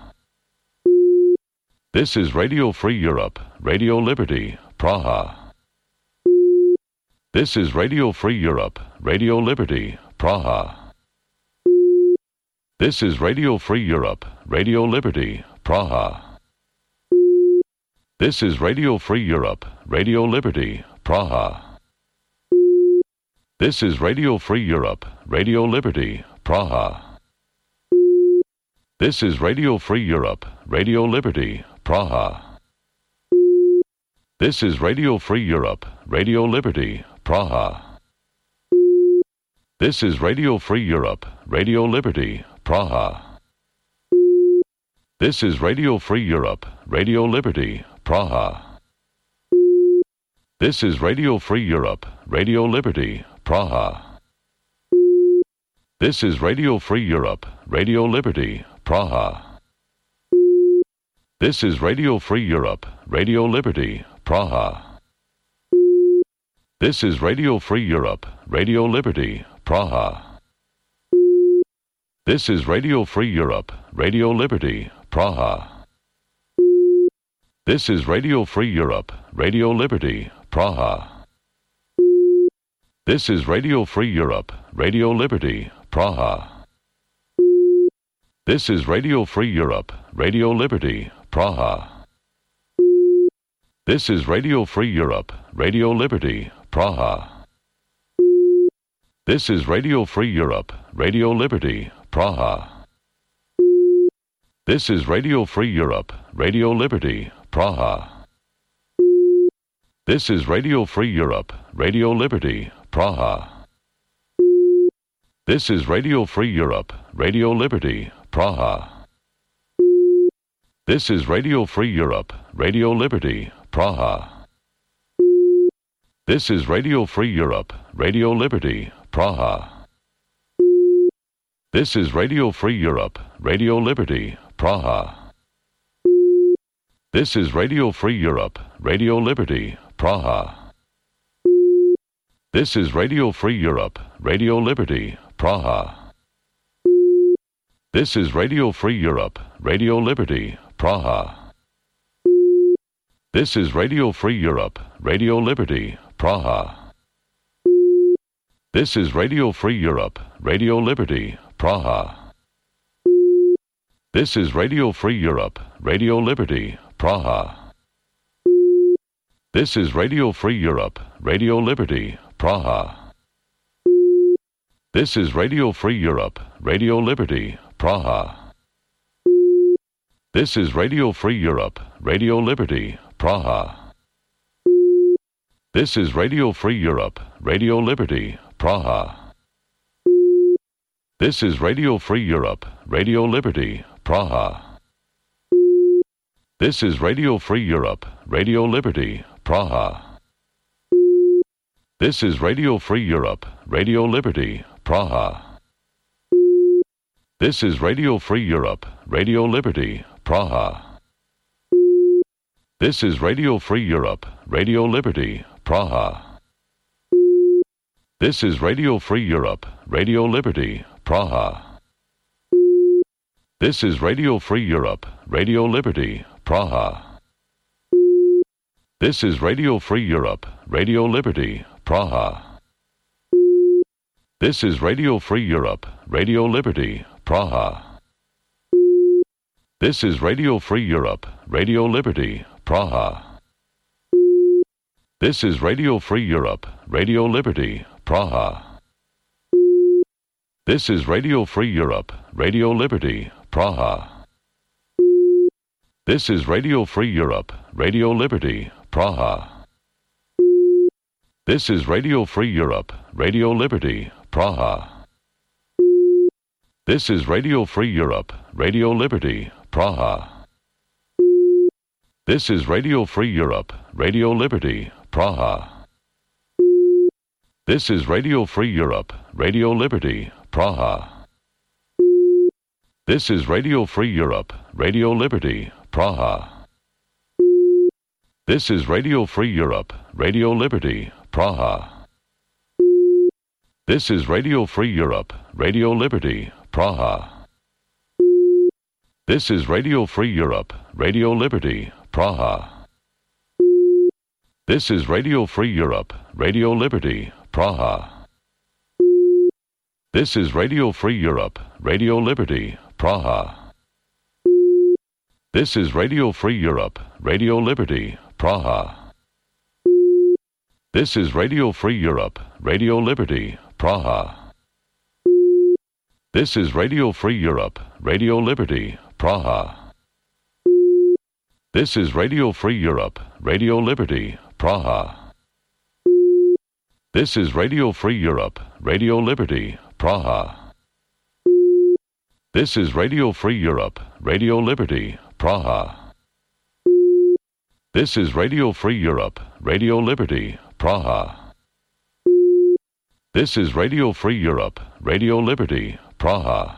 This is Radio Free Europe, Radio Liberty, Praha. This is Radio Free Europe, Radio Liberty, Praha. This is Radio Free Europe, Radio Liberty, Praha. This is Radio Free Europe, Radio Liberty, Praha. This is Radio Free Europe, Radio Liberty, Praha. This is Radio Free Europe, Radio Liberty, Praha. This is Radio Free Europe, Radio Liberty, Praha. This is Radio Free Europe, Radio Liberty, Praha. This is Radio Free Europe, Radio Liberty, Praha. This is Radio Free Europe, Radio Liberty, Praha. This is Radio Free Europe, Radio Liberty, Praha. This is Radio Free Europe, Radio Liberty, Praha. This is Radio Free Europe, Radio Liberty, Praha. This is Radio Free Europe, Radio Liberty, Praha. This is Radio Free Europe, Radio Liberty, Praha. This is Radio Free Europe, Radio Liberty, Praha. This is Radio Free Europe, Radio Liberty, Praha. This is Radio Free Europe, Radio Liberty, Praha. This is Radio Free Europe, Radio Liberty, Praha. This is Radio Free Europe, Radio Liberty, Praha. This is Radio Free Europe, Radio Liberty, Praha. This is Radio Free Europe, Radio Liberty, Praha. This is Radio Free Europe, Radio Liberty, Praha. This is Radio Free Europe, Radio Liberty, Praha. This is Radio Free Europe, Radio Liberty, Praha. This is Radio Free Europe, Radio Liberty, Praha. This is Radio Free Europe, Radio Liberty, Praha. This is Radio Free Europe, Radio Liberty, Praha. This is Radio Free Europe, Radio Liberty, Praha. This is Radio Free Europe, Radio Liberty, Praha. This is Radio Free Europe, Radio Liberty, Praha. This is Radio Free Europe, Radio Liberty, Praha. This is Radio Free Europe, Radio Liberty, Praha. This is Radio Free Europe, Radio Liberty, Praha. This is Radio Free Europe, Radio Liberty, Praha. This is Radio Free Europe, Radio Liberty, Praha. This is Radio Free Europe, Radio Liberty, Praha. This is Radio Free Europe, Radio Liberty, Praha. This is Radio Free Europe, Radio Liberty, Praha. This is Radio Free Europe, Radio Liberty, Praha. This is Radio Free Europe, Radio Liberty, Praha. This is Radio Free Europe, Radio Liberty, Praha. This is Radio Free Europe, Radio Liberty, Praha. This is Radio Free Europe, Radio Liberty, Praha. This is Radio Free Europe, Radio Liberty, Praha. This is Radio Free Europe, Radio Liberty, Praha. This is Radio Free Europe, Radio Liberty, Praha. This is Radio Free Europe, Radio Liberty, Praha. This is Radio Free Europe, Radio Liberty, Praha. This is Radio Free Europe, Radio Liberty, Praha. This is Radio Free Europe, Radio Liberty, Praha. This is Radio Free Europe, Radio Liberty, Praha. This is Radio Free Europe, Radio Liberty, Praha. This is Radio Free Europe, Radio Liberty, Praha. This is Radio Free Europe, Radio Liberty, Praha. This is Radio Free Europe, Radio Liberty, Praha. This is Radio Free Europe, Radio Liberty, Praha. This is Radio Free Europe, Radio Liberty, Praha. This is Radio Free Europe, Radio Liberty, Praha. This is Radio Free Europe, Radio Liberty, Praha. This is Radio Free Europe, Radio Liberty, Praha. This is Radio Free Europe, Radio Liberty, Praha. This is Radio Free Europe, Radio Liberty, Praha. This is Radio Free Europe, Radio Liberty, Praha. This is Radio Free Europe, Radio Liberty, Praha. This is Radio Free Europe, Radio Liberty, Praha.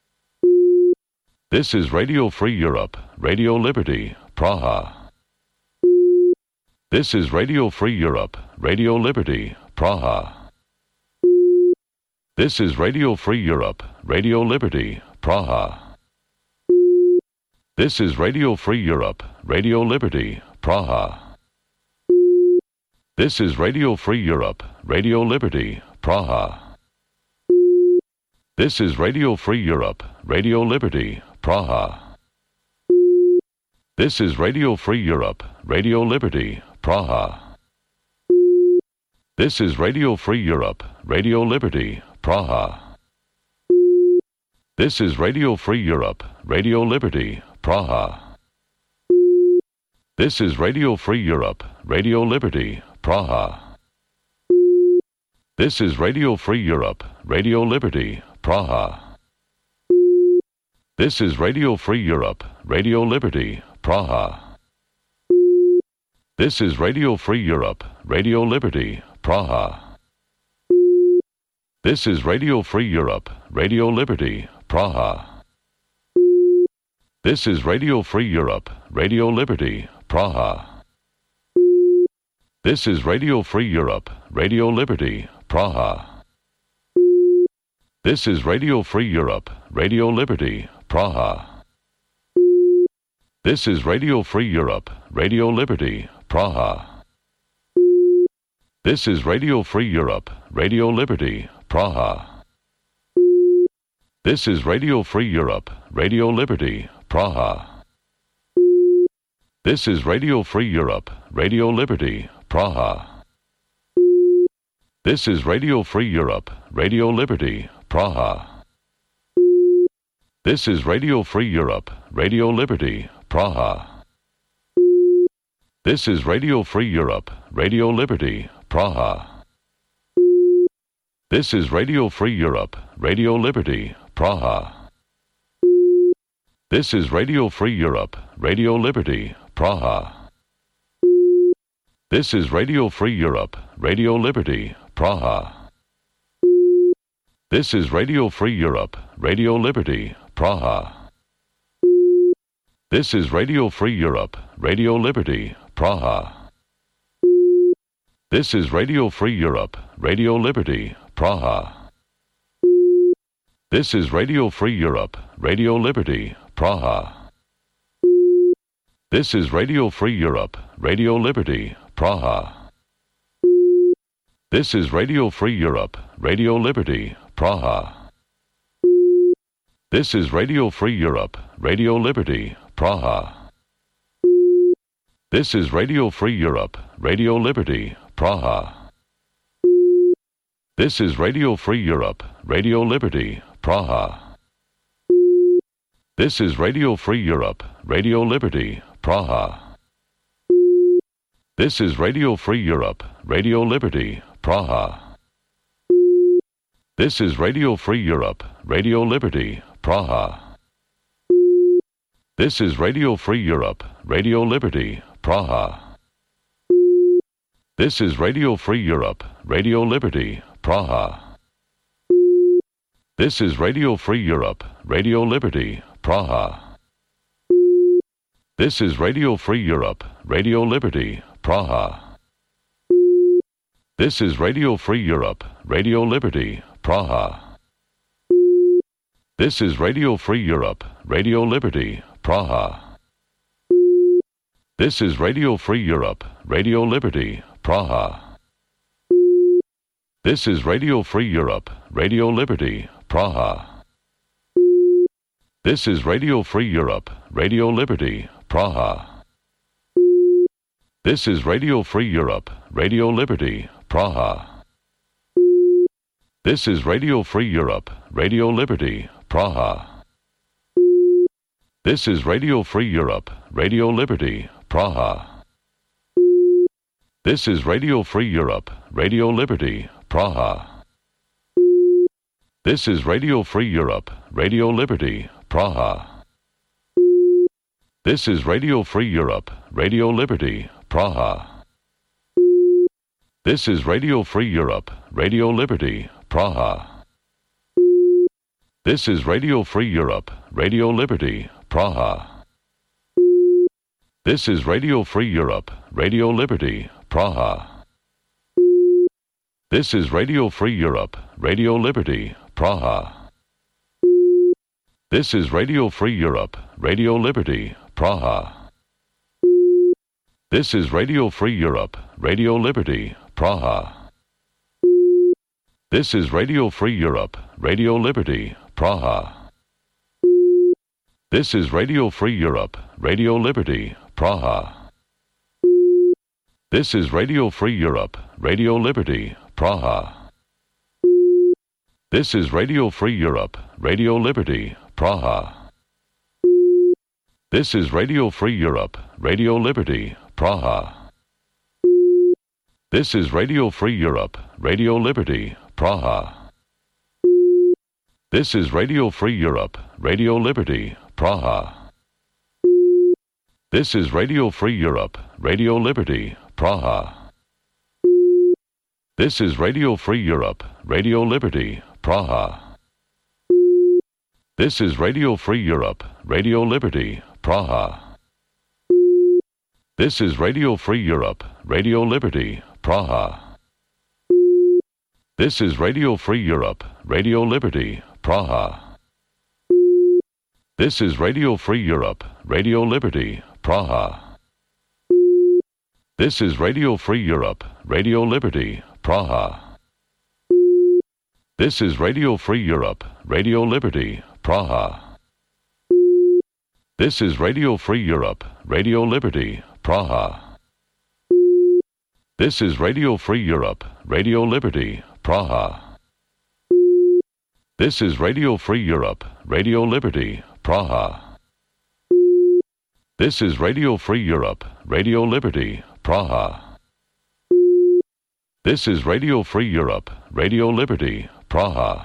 This is Radio Free Europe, Radio Liberty, Praha. This is Radio Free Europe, Radio Liberty, Praha. This is Radio Free Europe, Radio Liberty, Praha. This is Radio Free Europe, Radio Liberty, Praha. This is Radio Free Europe, Radio Liberty, Praha. This is Radio Free Europe, Radio Liberty, Praha. This is Radio Free Europe, Radio Liberty, Praha. This is Radio Free Europe, Radio Liberty, Praha. This is Radio Free Europe, Radio Liberty, Praha. This is Radio Free Europe, Radio Liberty, Praha. This is Radio Free Europe, Radio Liberty, Praha. This is Radio Free Europe, Radio Liberty, Praha. This is Radio Free Europe, Radio Liberty, Praha. This is Radio Free Europe, Radio Liberty, Praha. This is Radio Free Europe, Radio Liberty, Praha. This is Radio Free Europe, Radio Liberty, Praha. This is Radio Free Europe, Radio Liberty, Praha. This is Radio Free Europe, Radio Liberty, Praha. This is Radio Free Europe, Radio Liberty, Praha. This is Radio Free Europe, Radio Liberty, Praha. This is Radio Free Europe, Radio Liberty, Praha. This is Radio Free Europe, Radio Liberty, Praha. This is Radio Free Europe, Radio Liberty, Praha. This is Radio Free Europe, Radio Liberty, Praha. This is Radio Free Europe, Radio Liberty, Praha. This is Radio Free Europe, Radio Liberty, Praha. This is Radio Free Europe, Radio Liberty, Praha. This is Radio Free Europe, Radio Liberty, Praha. This is Radio Free Europe, Radio Liberty, Praha. This is Radio Free Europe, Radio Liberty, Praha. This is Radio Free Europe, Radio Liberty, Praha. This is Radio Free Europe, Radio Liberty, Praha. This is Radio Free Europe, Radio Liberty, Praha. This is Radio Free Europe, Radio Liberty, Praha. This is Radio Free Europe, Radio Liberty, Praha. This is Radio Free Europe, Radio Liberty, Praha. This is Radio Free Europe, Radio Liberty, Praha. This is Radio Free Europe, Radio Liberty, Praha. This is Radio Free Europe, Radio Liberty, Praha. This is Radio Free Europe, Radio Liberty, Praha. This is Radio Free Europe, Radio Liberty, Praha. This is Radio Free Europe, Radio Liberty, Praha. This is Radio Free Europe, Radio Liberty, Praha. This is Radio Free Europe, Radio Liberty, Praha. This is Radio Free Europe, Radio Liberty, Praha. This is Radio Free Europe, Radio Liberty, Praha. This is Radio Free Europe, Radio Liberty, Praha. This is Radio Free Europe, Radio Liberty, Praha. This is Radio Free Europe, Radio Liberty, Praha. This is Radio Free Europe, Radio Liberty, Praha. This is Radio Free Europe, Radio Liberty, Praha. This is Radio Free Europe, Radio Liberty, Praha. This is Radio Free Europe, Radio Liberty, Praha. This is Radio Free Europe, Radio Liberty, Praha. This is Radio Free Europe, Radio Liberty, Praha. This is Radio Free Europe, Radio Liberty, Praha. This is Radio Free Europe, Radio Liberty, Praha. This is Radio Free Europe, Radio Liberty, Praha. This is Radio Free Europe, Radio Liberty, Praha. This is Radio Free Europe, Radio Liberty, Praha. This is Radio Free Europe, Radio Liberty, Praha. This is Radio Free Europe, Radio Liberty, Praha. This is Radio Free Europe, Radio Liberty, Praha. This is Radio Free Europe, Radio Liberty, Praha. This is Radio Free Europe, Radio Liberty, Praha. This is Radio Free Europe, Radio Liberty, Praha. This is Radio Free Europe, Radio Liberty, Praha. This is Radio Free Europe, Radio Liberty, Praha. This is Radio Free Europe, Radio Liberty, Praha. This is Radio Free Europe, Radio Liberty, Praha. This is Radio Free Europe, Radio Liberty, Praha. This is Radio Free Europe, Radio Liberty, Praha. This is Radio Free Europe, Radio Liberty, Praha. This is Radio Free Europe, Radio Liberty, Praha. This is Radio Free Europe, Radio Liberty, Praha. This is Radio Free Europe, Radio Liberty, Praha. This is Radio Free Europe, Radio Liberty, Praha. This is Radio Free Europe, Radio Liberty, Praha. This is Radio Free Europe, Radio Liberty, Praha. This is Radio Free Europe, Radio Liberty, Praha.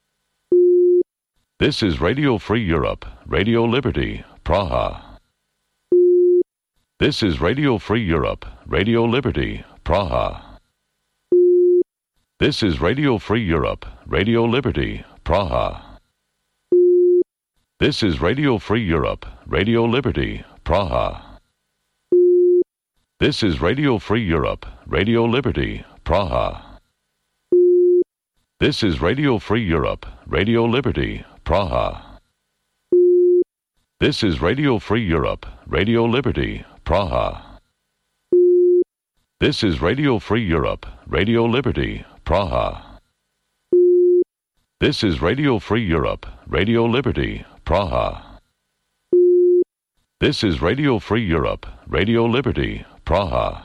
This is Radio Free Europe, Radio Liberty, Praha. This is Radio Free Europe, Radio Liberty, Praha. This is Radio Free Europe, Radio Liberty, Praha. This is Radio Free Europe, Radio Liberty, Praha. This is Radio Free Europe, Radio Liberty, Praha. This is Radio Free Europe, Radio Liberty, Praha. This is Radio Free Europe, Radio Liberty, Praha. This is Radio Free Europe, Radio Liberty, Praha. This is Radio Free Europe, Radio Liberty, Praha. This is Radio Free Europe, Radio Liberty, Praha.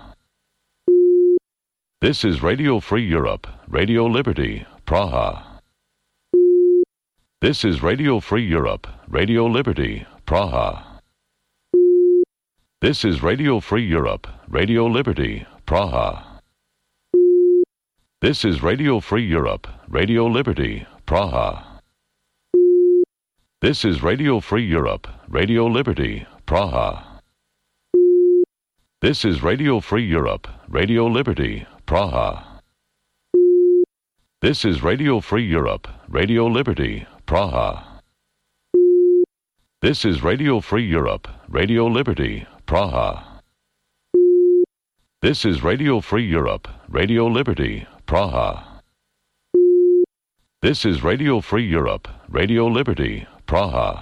This is Radio Free Europe, Radio Liberty, Praha. This is Radio Free Europe, Radio Liberty, Praha. This is Radio Free Europe, Radio Liberty, Praha. This is Radio Free Europe, Radio Liberty, Praha. This is Radio Free Europe, Radio Liberty, Praha. This is Radio Free Europe, Radio Liberty, Praha. This is Radio Free Europe, Radio Liberty, Praha. This is Radio Free Europe, Radio Liberty, Praha. This is Radio Free Europe, Radio Liberty, Praha. This is Radio Free Europe, Radio Liberty, Praha.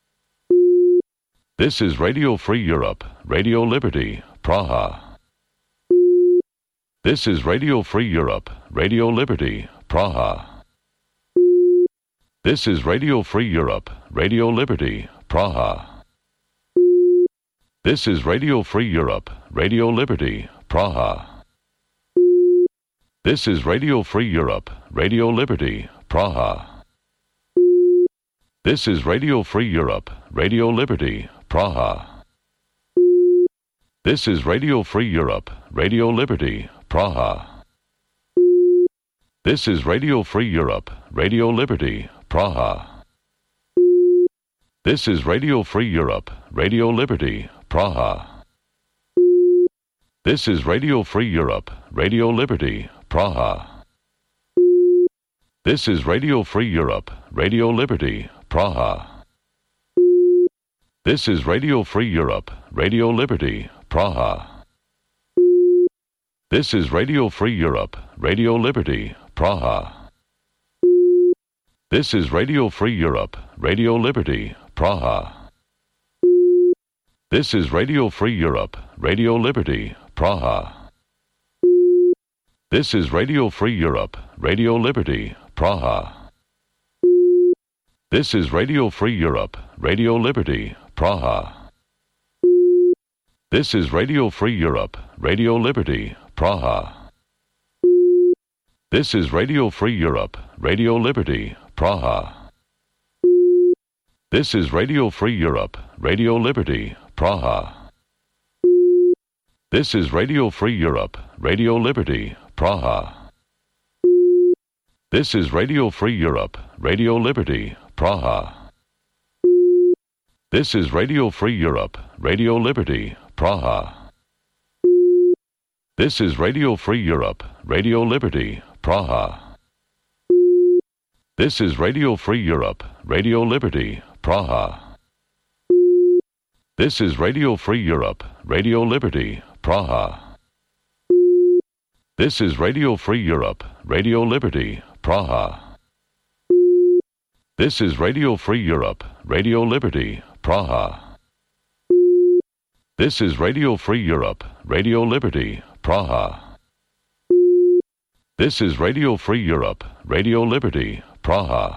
This is Radio Free Europe, Radio Liberty, Praha. This is Radio Free Europe, Radio Liberty, Praha. This is Radio Free Europe, Radio Liberty, Praha. This is Radio Free Europe, Radio Liberty, Praha. This is Radio Free Europe, Radio Liberty, Praha. This is Radio Free Europe, Radio Liberty, Praha. This is Radio Free Europe, Radio Liberty, Praha. This is Radio Free Europe, Radio Liberty, Praha. This is Radio Free Europe, Radio Liberty, Praha. This is Radio Free Europe, Radio Liberty, Praha. This is Radio Free Europe, Radio Liberty, Praha. This is Radio Free Europe, Radio Liberty, Praha. This is Radio Free Europe, Radio Liberty, Praha. This is Radio Free Europe, Radio Liberty, Praha. This is Radio Free Europe, Radio Liberty, Praha. This is Radio Free Europe, Radio Liberty, Praha. This is Radio Free Europe, Radio Liberty, Praha. This is Radio Free Europe, Radio Liberty, Praha. This is Radio Free Europe, Radio Liberty, Praha. This is Radio Free Europe, Radio Liberty, Praha. This is Radio Free Europe, Radio Liberty, Praha. This is Radio Free Europe, Radio Liberty, Praha. This is Radio Free Europe, Radio Liberty, Praha. This is Radio Free Europe, Radio Liberty, Praha. This is Radio Free Europe, Radio Liberty, Praha. This is Radio Free Europe, Radio Liberty, Praha. This is Radio Free Europe, Radio Liberty, Praha. This is Radio Free Europe, Radio Liberty, Praha. This is Radio Free Europe, Radio Liberty, Praha. This is Radio Free Europe, Radio Liberty, Praha.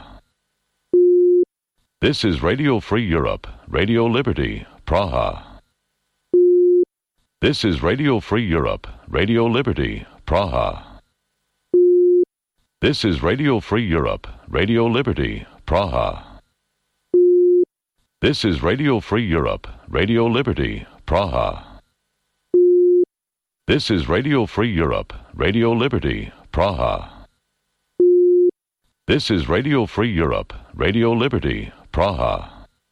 This is Radio Free Europe, Radio Liberty, Praha. This is Radio Free Europe, Radio Liberty, Praha. This is Radio Free Europe, Radio Liberty, Praha. This is Radio Free Europe, Radio Liberty, Praha. This is Radio Free Europe, Radio Liberty, Praha. This is Radio Free Europe, Radio Liberty, Praha.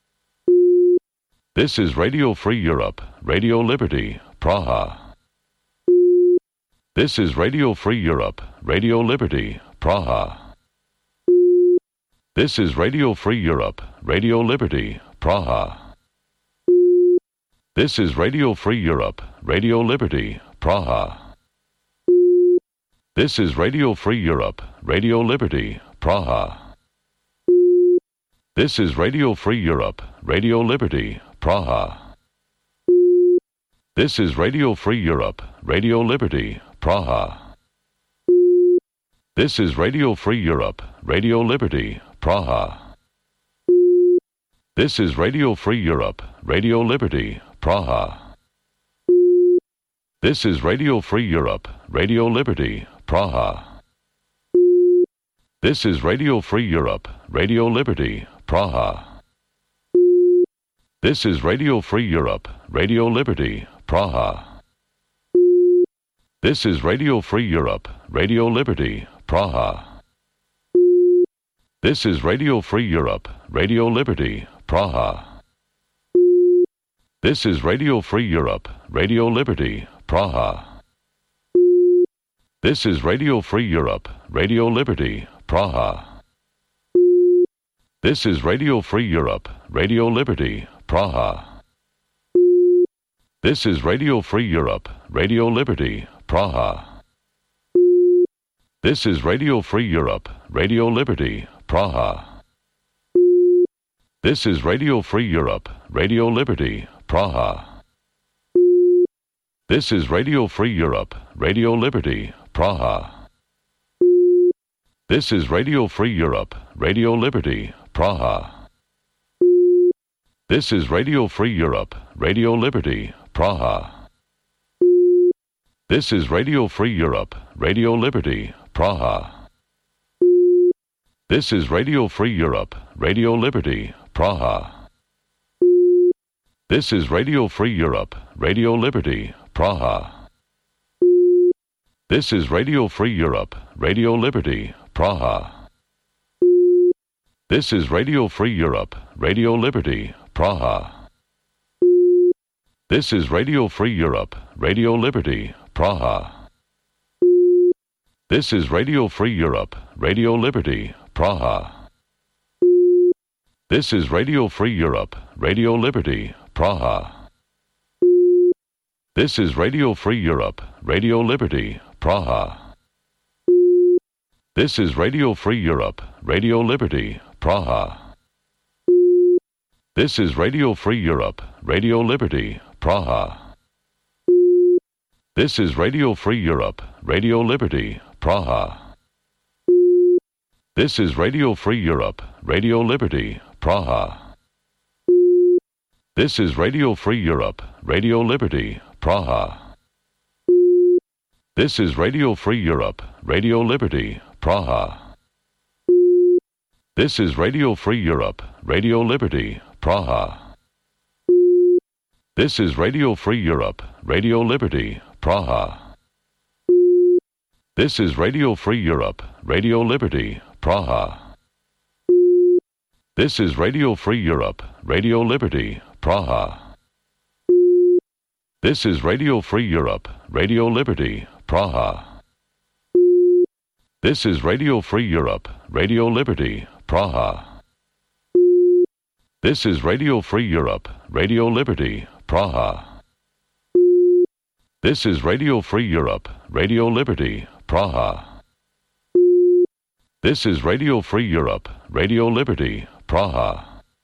This is Radio Free Europe, Radio Liberty, Praha. This is Radio Free Europe, Radio Liberty, Praha. This is Radio Free Europe, Radio Liberty, Praha. This is Radio Free Europe, Radio Liberty, Praha. This is Radio Free Europe, Radio Liberty, Praha. This is Radio Free Europe, Radio Liberty, Praha. This is Radio Free Europe, Radio Liberty, Praha. This is Radio Free Europe, Radio Liberty, Praha. This is Radio Free Europe, Radio Liberty, Praha. This is Radio Free Europe, Radio Liberty, Praha. This is Radio Free Europe, Radio Liberty, Praha. This is Radio Free Europe, Radio Liberty, Praha. This is Radio Free Europe, Radio Liberty, Praha. This is Radio Free Europe, Radio Liberty, Praha. This is Radio Free Europe, Radio Liberty, Praha. This is Radio Free Europe, Radio Liberty, Praha. This is Radio Free Europe, Radio Liberty, Praha. This is Radio Free Europe, Radio Liberty, Praha. This is Radio Free Europe, Radio Liberty, Praha. This is Radio Free Europe, Radio Liberty, Praha. This is Radio Free Europe, Radio Liberty, Praha. This is Radio Free Europe, Radio Liberty, Praha. This is Radio Free Europe, Radio Liberty, Praha. This is Radio Free Europe, Radio Liberty, Praha. This is Radio Free Europe, Radio Liberty, Praha. This is Radio Free Europe, Radio Liberty, Praha. This is Radio Free Europe, Radio Liberty, Praha. This is Radio Free Europe, Radio Liberty, Praha. This is Radio Free Europe, Radio Liberty, Praha. This is Radio Free Europe, Radio Liberty, Praha. This is Radio Free Europe, Radio Liberty, Praha. This is Radio Free Europe, Radio Liberty, Praha. This is Radio Free Europe, Radio Liberty, Praha. This is Radio Free Europe, Radio Liberty, Praha. This is Radio Free Europe, Radio Liberty, Praha. This is Radio Free Europe, Radio Liberty, Praha. This is Radio Free Europe, Radio Liberty, Praha. This is Radio Free Europe, Radio Liberty, Praha. This is Radio Free Europe, Radio Liberty, Praha. This is Radio Free Europe, Radio Liberty, Praha. This is Radio Free Europe, Radio Liberty, Praha. This is Radio Free Europe, Radio Liberty, Praha. This is Radio Free Europe, Radio Liberty, Praha. This is Radio Free Europe, Radio Liberty, Praha. This is Radio Free Europe, Radio Liberty, Praha. This is Radio Free Europe, Radio Liberty, Praha. This is Radio Free Europe, Radio Liberty, Praha.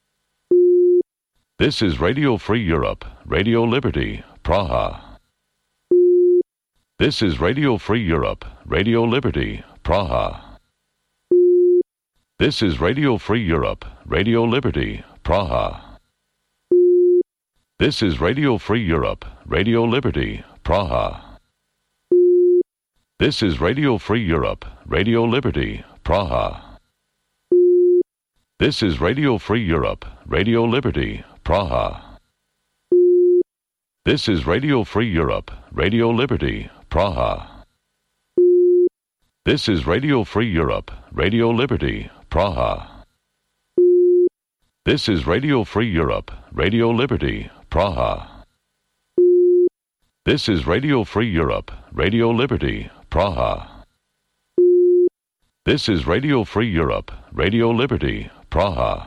This is Radio Free Europe, Radio Liberty, Praha. This is Radio Free Europe, Radio Liberty, Praha. This is Radio Free Europe, Radio Liberty, Praha. This is Radio Free Europe, Radio Liberty, Praha. This is Radio Free Europe, Radio Liberty, Praha. This is Radio Free Europe, Radio Liberty, Praha. This is Radio Free Europe, Radio Liberty, Praha. This is Radio Free Europe, Radio Liberty, Praha. This is Radio Free Europe, Radio Liberty, Praha. This is Radio Free Europe, Radio Liberty, Praha. This is Radio Free Europe, Radio Liberty, Praha.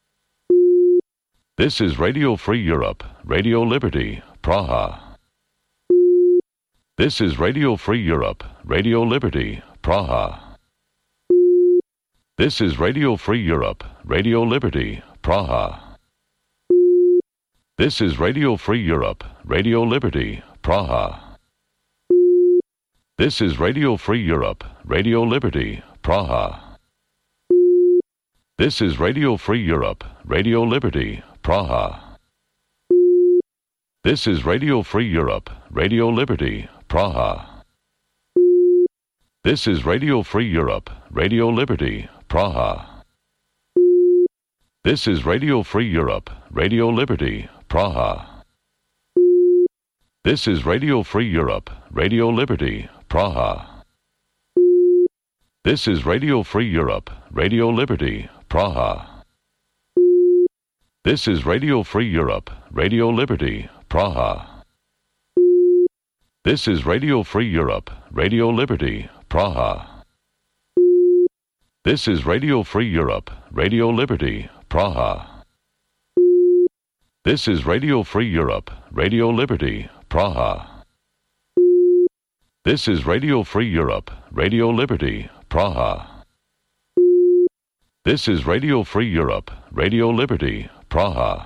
This is Radio Free Europe, Radio Liberty, Praha. This is Radio Free Europe, Radio Liberty, Praha. This is Radio Free Europe, Radio Liberty, Praha. This is Radio Free Europe, Radio Liberty, Praha. This is Radio Free Europe, Radio Liberty, Praha. This is Radio Free Europe, Radio Liberty, Praha. This is Radio Free Europe, Radio Liberty, Praha. This is Radio Free Europe, Radio Liberty, Praha. This is Radio Free Europe, Radio Liberty, Praha. This is Radio Free Europe, Radio Liberty, Praha. This is Radio Free Europe, Radio Liberty, Praha. This is Radio Free Europe, Radio Liberty, Praha. This is Radio Free Europe, Radio Liberty, Praha. This is Radio Free Europe, Radio Liberty, Praha. This is Radio Free Europe, Radio Liberty, Praha. This is Radio Free Europe, Radio Liberty, Praha. This is Radio Free Europe, Radio Liberty, Praha.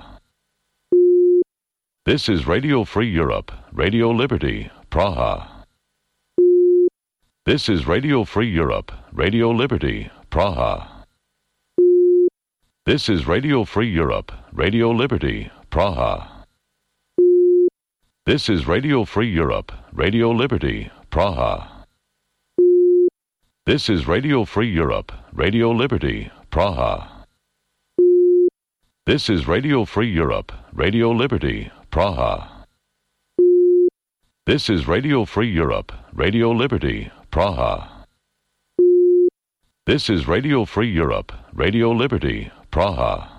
This is Radio Free Europe, Radio Liberty, Praha. This is Radio Free Europe, Radio Liberty, Praha. This is Radio Free Europe, Radio Liberty, Praha. This is Radio Free Europe, Radio Liberty, Praha. This is Radio Free Europe, Radio Liberty, Praha. This is Radio Free Europe, Radio Liberty, Praha. This is Radio Free Europe, Radio Liberty, Praha. This is Radio Free Europe, Radio Liberty, Praha.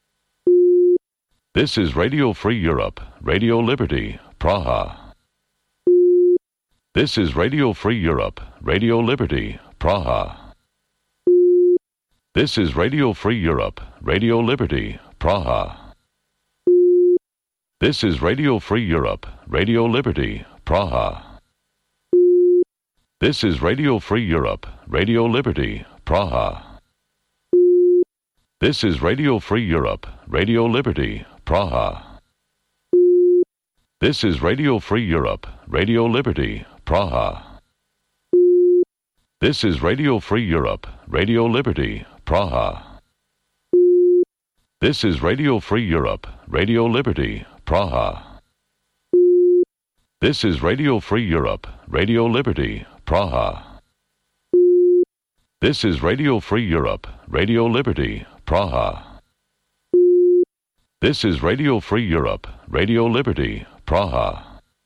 This is Radio Free Europe, Radio Liberty, Praha. This is Radio Free Europe, Radio Liberty, Praha. This is Radio Free Europe, Radio Liberty, Praha. This is Radio Free Europe, Radio Liberty, Praha. This is Radio Free Europe, Radio Liberty, Praha. This is Radio Free Europe, Radio Liberty, Praha. This is Radio Free Europe, Radio Liberty, Praha. This is Radio Free Europe, Radio Liberty, Praha. This is Radio Free Europe, Radio Liberty, Praha. This is Radio Free Europe, Radio Liberty, Praha. This is Radio Free Europe, Radio Liberty, Praha. This is Radio Free Europe, Radio Liberty, Praha.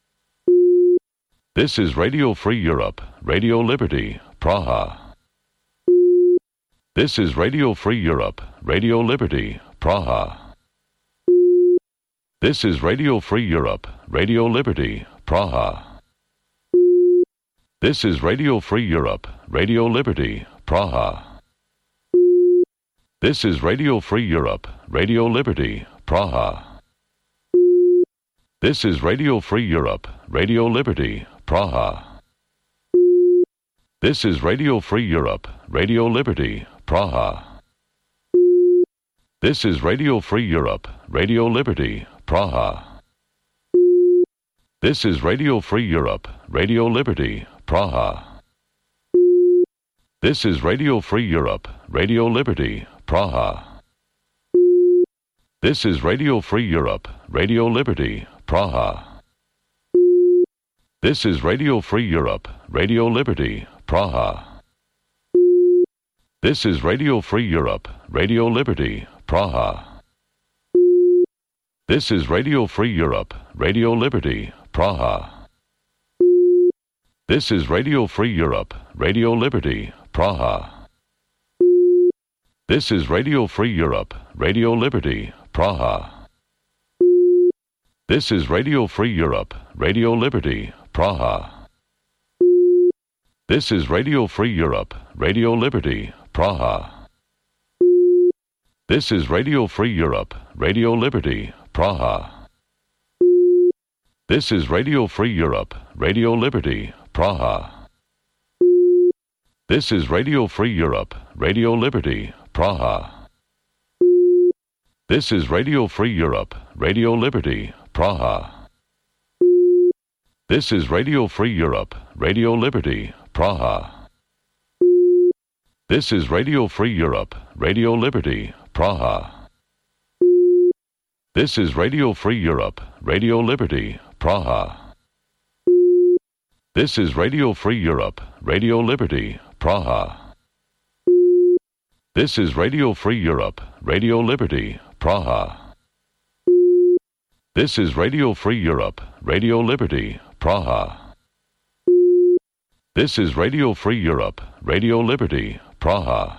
This is Radio Free Europe, Radio Liberty, Praha. This is Radio Free Europe, Radio Liberty, Praha. This is Radio Free Europe, Radio Liberty, Praha. This is Radio Free Europe, Radio Liberty, Praha. This is Radio Free Europe, Radio Liberty, Praha. This is Radio Free Europe, Radio Liberty, Praha. This is Radio Free Europe, Radio Liberty, Praha. This is Radio Free Europe, Radio Liberty, Praha. This is Radio Free Europe, Radio Liberty, Praha. This is Radio Free Europe, Radio Liberty, Praha. This is Radio Free Europe, Radio Liberty, Praha. This is Radio Free Europe, Radio Liberty, Praha. This is Radio Free Europe, Radio Liberty, Praha. This is Radio Free Europe, Radio Liberty, Praha. This is Radio Free Europe, Radio Liberty, Praha. This is Radio Free Europe, Radio Liberty, Praha. This is Radio Free Europe, Radio Liberty, Praha. This is Radio Free Europe, Radio Liberty, Praha. This is Radio Free Europe, Radio Liberty, Praha. This is Radio Free Europe, Radio Liberty, Praha. This is Radio Free Europe, Radio Liberty, Praha. This is Radio Free Europe, Radio Liberty, Praha. This is Radio Free Europe, Radio Liberty, Praha. This is Radio Free Europe, Radio Liberty, Praha. This is Radio Free Europe, Radio Liberty, Praha. This is Radio Free Europe, Radio Liberty, Praha. This is Radio Free Europe, Radio Liberty, Praha. This is Radio Free Europe, Radio Liberty, Praha. This is Radio Free Europe, Radio Liberty, Praha.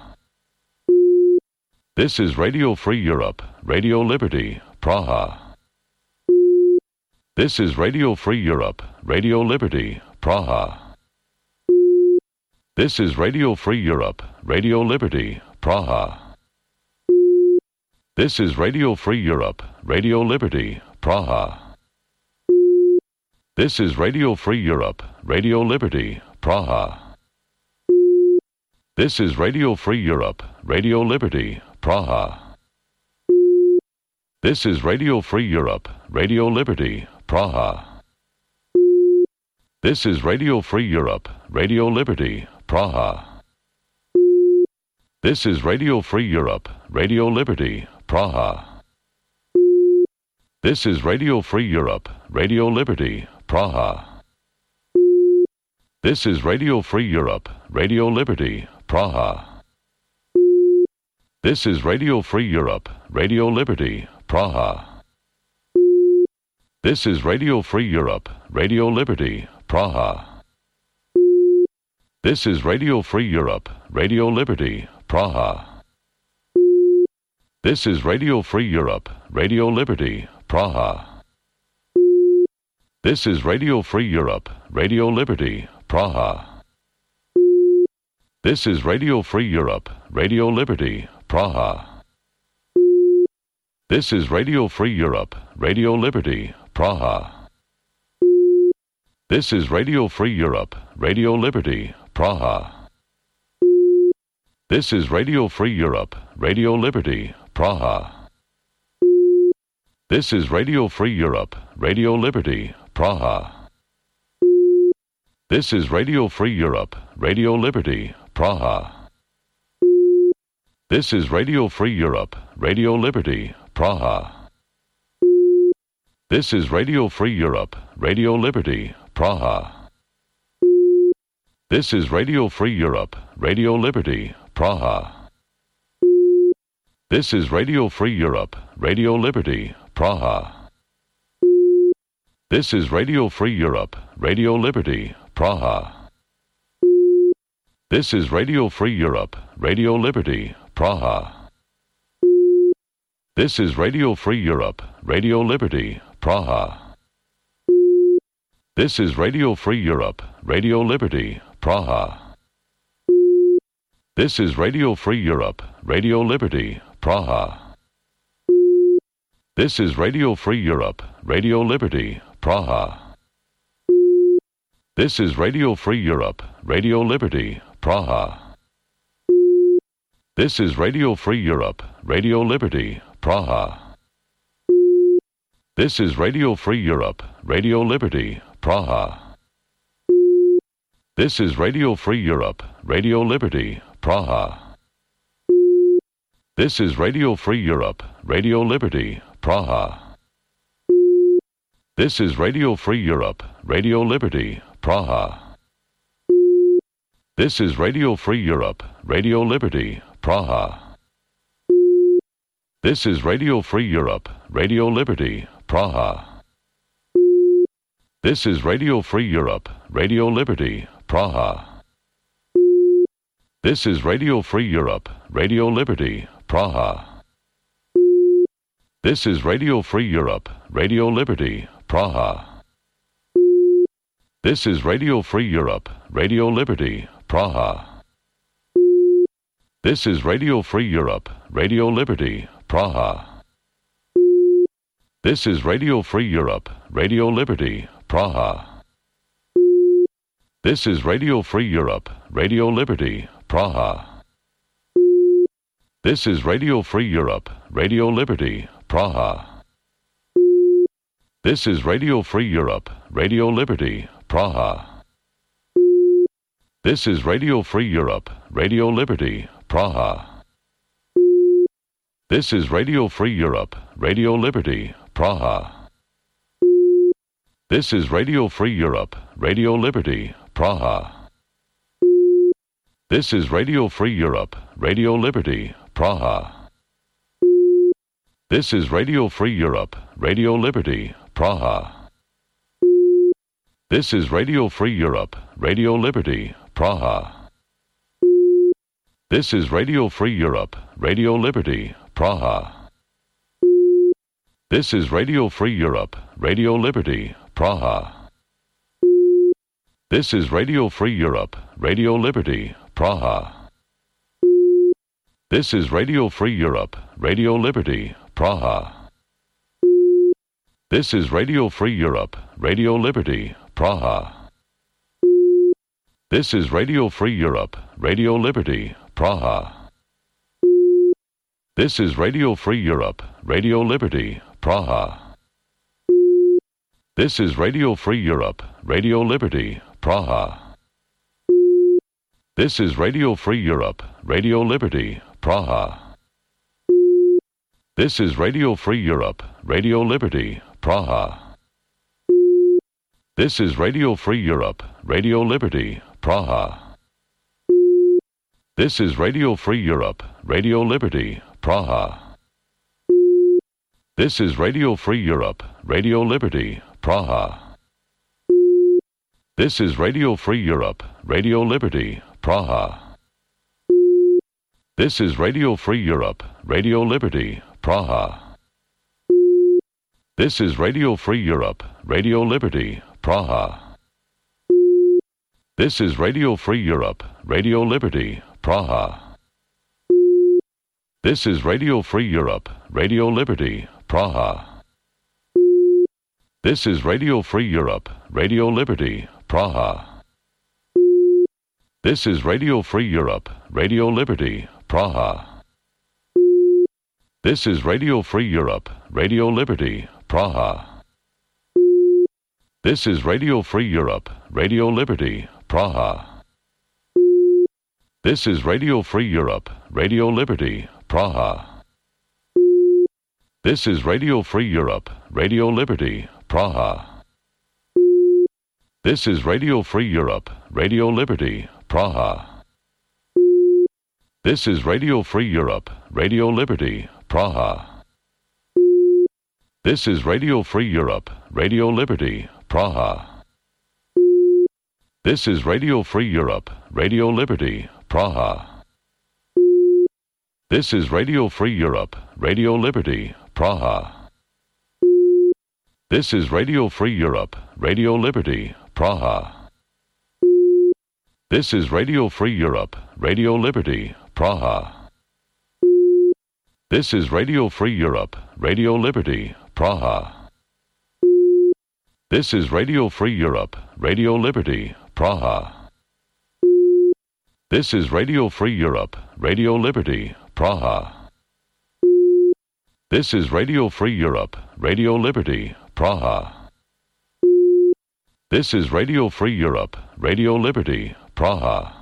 This is Radio Free Europe, Radio Liberty, Praha. This is Radio Free Europe, Radio Liberty, Praha. This is Radio Free Europe, Radio Liberty, Praha. This is Radio Free Europe, Radio Liberty, Praha. This is Radio Free Europe, Radio Liberty, Praha. This is Radio Free Europe, Radio Liberty, Praha. This is Radio Free Europe, Radio Liberty, Praha. This is Radio Free Europe, Radio Liberty, Praha. This is Radio Free Europe, Radio Liberty, Praha. This is Radio Free Europe, Radio Liberty, Praha. This is Radio Free Europe, Radio Liberty, Praha. This is Radio Free Europe, Radio Liberty, Praha. This is Radio Free Europe, Radio Liberty, Praha. This is Radio Free Europe, Radio Liberty, Praha. This is Radio Free Europe, Radio Liberty, Praha. This is Radio Free Europe, Radio Liberty, Praha. This is Radio Free Europe, Radio Liberty, Praha. This is Radio Free Europe, Radio Liberty, Praha. This is Radio Free Europe, Radio Liberty, Praha. This is Radio Free Europe, Radio Liberty, Praha. This is Radio Free Europe, Radio Liberty, Praha. This is Radio Free Europe, Radio Liberty, Praha. This is Radio Free Europe, Radio Liberty, Praha. This is Radio Free Europe, Radio Liberty, Praha. This is Radio Free Europe, Radio Liberty, Praha. This is Radio Free Europe, Radio Liberty, Praha. This is Radio Free Europe, Radio Liberty, Praha. This is Radio Free Europe, Radio Liberty, Praha. This is Radio Free Europe, Radio Liberty, Praha. This is Radio Free Europe, Radio Liberty, Praha. This is Radio Free Europe, Radio Liberty, Praha. This is Radio Free Europe, Radio Liberty, Praha. This is Radio Free Europe, Radio Liberty, Praha. This is Radio Free Europe, Radio Liberty, Praha. This is Radio Free Europe, Radio Liberty, Praha. This is Radio Free Europe, Radio Liberty, Praha. This is Radio Free Europe, Radio Liberty, Praha. This is Radio Free Europe, Radio Liberty, Praha. This is Radio Free Europe, Radio Liberty, Praha. This is Radio Free Europe, Radio Liberty, Praha. This is Radio Free Europe, Radio Liberty, Praha. This is Radio Free Europe, Radio Liberty, Praha. This is Radio Free Europe, Radio Liberty, Praha. This is Radio Free Europe, Radio Liberty, Praha. This is Radio Free Europe, Radio Liberty, Praha. This is Radio Free Europe, Radio Liberty, Praha. This is Radio Free Europe, Radio Liberty, Praha. This is Radio Free Europe, Radio Liberty, Praha. This is Radio Free Europe, Radio Liberty, Praha. This is Radio Free Europe, Radio Liberty, Praha. This is Radio Free Europe, Radio Liberty, Praha. This is Radio Free Europe, Radio Liberty, Praha. This is Radio Free Europe, Radio Liberty, Praha. This is Radio Free Europe, Radio Liberty, Praha. This is Radio Free Europe, Radio Liberty, Praha. This is Radio Free Europe, Radio Liberty, Praha. This is Radio Free Europe, Radio Liberty, Praha. This is Radio Free Europe, Radio Liberty, Praha. This is Radio Free Europe, Radio Liberty, Praha. This is Radio Free Europe, Radio Liberty, Praha. This is Radio Free Europe, Radio Liberty, Praha. This is Radio Free Europe, Radio Liberty, Praha. This is Radio Free Europe, Radio Liberty, Praha. This is Radio Free Europe, Radio Liberty, Praha. This is Radio Free Europe, Radio Liberty, Praha. This is Radio Free Europe, Radio Liberty, Praha. This is Radio Free Europe, Radio Liberty, Praha. This is Radio Free Europe, Radio Liberty, Praha. This is Radio Free Europe, Radio Liberty, Praha. This is Radio Free Europe, Radio Liberty, Praha. This is Radio Free Europe, Radio Liberty, Praha. This is Radio Free Europe, Radio Liberty, Praha. This is Radio Free Europe, Radio Liberty, Praha. This is Radio Free Europe, Radio Liberty, Praha. This is Radio Free Europe, Radio Liberty, Praha. This is Radio Free Europe, Radio Liberty, Praha. This is Radio Free Europe, Radio Liberty, Praha. This is Radio Free Europe, Radio Liberty, Praha. This is Radio Free Europe, Radio Liberty, Praha. This is Radio Free Europe, Radio Liberty, Praha. This is Radio Free Europe, Radio Liberty, Praha. This is Radio Free Europe, Radio Liberty, Praha. This is Radio Free Europe, Radio Liberty, Praha. This is Radio Free Europe, Radio Liberty, Praha. This is Radio Free Europe, Radio Liberty, Praha. This is Radio Free Europe, Radio Liberty, Praha. This is Radio Free Europe, Radio Liberty, Praha. This is Radio Free Europe, Radio Liberty, Praha. This is Radio Free Europe, Radio Liberty, Praha. This is Radio Free Europe, Radio Liberty, Praha. This is Radio Free Europe, Radio Liberty, Praha.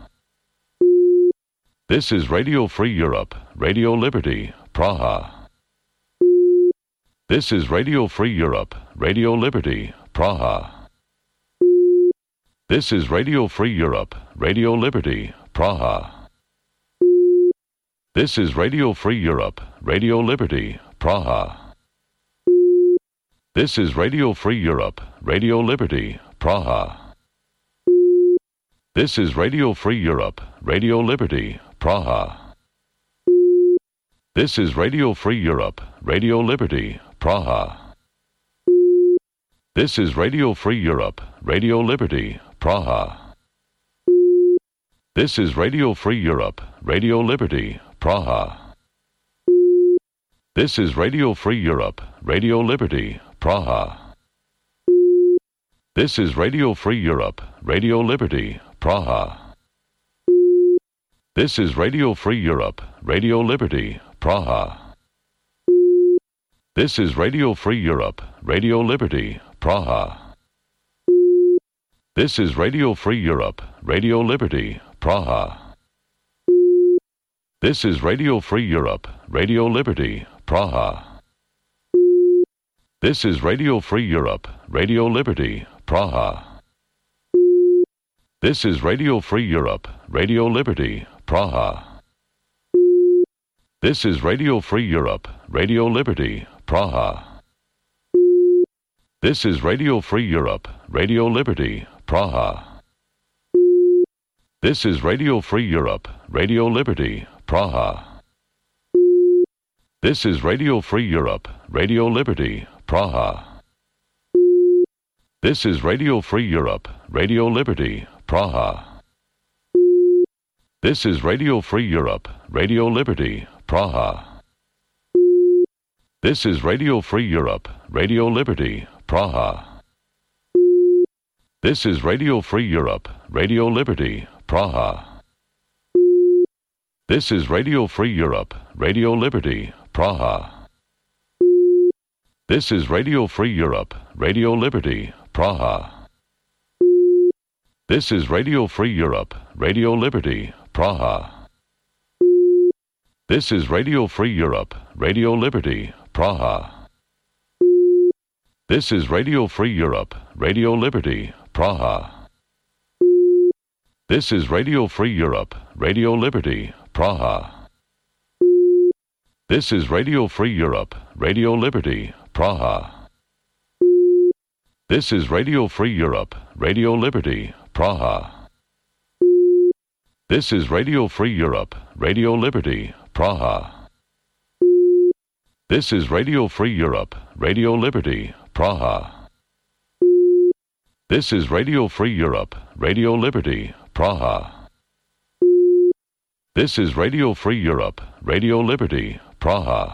This is Radio Free Europe, Radio Liberty, Praha. This is Radio Free Europe, Radio Liberty, Praha. This is Radio Free Europe, Radio Liberty, Praha. This is Radio Free Europe, Radio Liberty, Praha. This is Radio Free Europe, Radio Liberty, Praha. This is Radio Free Europe, Radio Liberty, Praha. This is Radio Free Europe, Radio Liberty, Praha. This is Radio Free Europe, Radio Liberty, Praha. This is Radio Free Europe, Radio Liberty, Praha. This is Radio Free Europe, Radio Liberty, Praha. This is Radio Free Europe, Radio Liberty, Praha. This is Radio Free Europe, Radio Liberty, Praha. This is Radio Free Europe, Radio Liberty, Praha. This is Radio Free Europe, Radio Liberty, Praha. This is Radio Free Europe, Radio Liberty, Praha. This is Radio Free Europe, Radio Liberty, Praha. This is Radio Free Europe, Radio Liberty, Praha. This is Radio Free Europe, Radio Liberty, Praha. This is Radio Free Europe, Radio Liberty, Praha. This is Radio Free Europe, Radio Liberty, Praha. This is Radio Free Europe, Radio Liberty, Praha. This is Radio Free Europe, Radio Liberty, Praha. This is Radio Free Europe, Radio Liberty, Praha. This is Radio Free Europe, Radio Liberty, Praha. This is Radio Free Europe, Radio Liberty, Praha. This is Radio Free Europe, Radio Liberty, Praha. This is Radio Free Europe, Radio Liberty, Praha. This is Radio Free Europe, Radio Liberty, Praha. This is Radio Free Europe, Radio Liberty, Praha. This is Radio Free Europe, Radio Liberty, Praha. This is Radio Free Europe, Radio Liberty, Praha. This is Radio Free Europe, Radio Liberty, Praha. This is Radio Free Europe, Radio Liberty, Praha. This is Radio Free Europe, Radio Liberty, Praha. This is Radio Free Europe, Radio Liberty, Praha. This is Radio Free Europe, Radio Liberty, Praha. This is Radio Free Europe, Radio Liberty, Praha.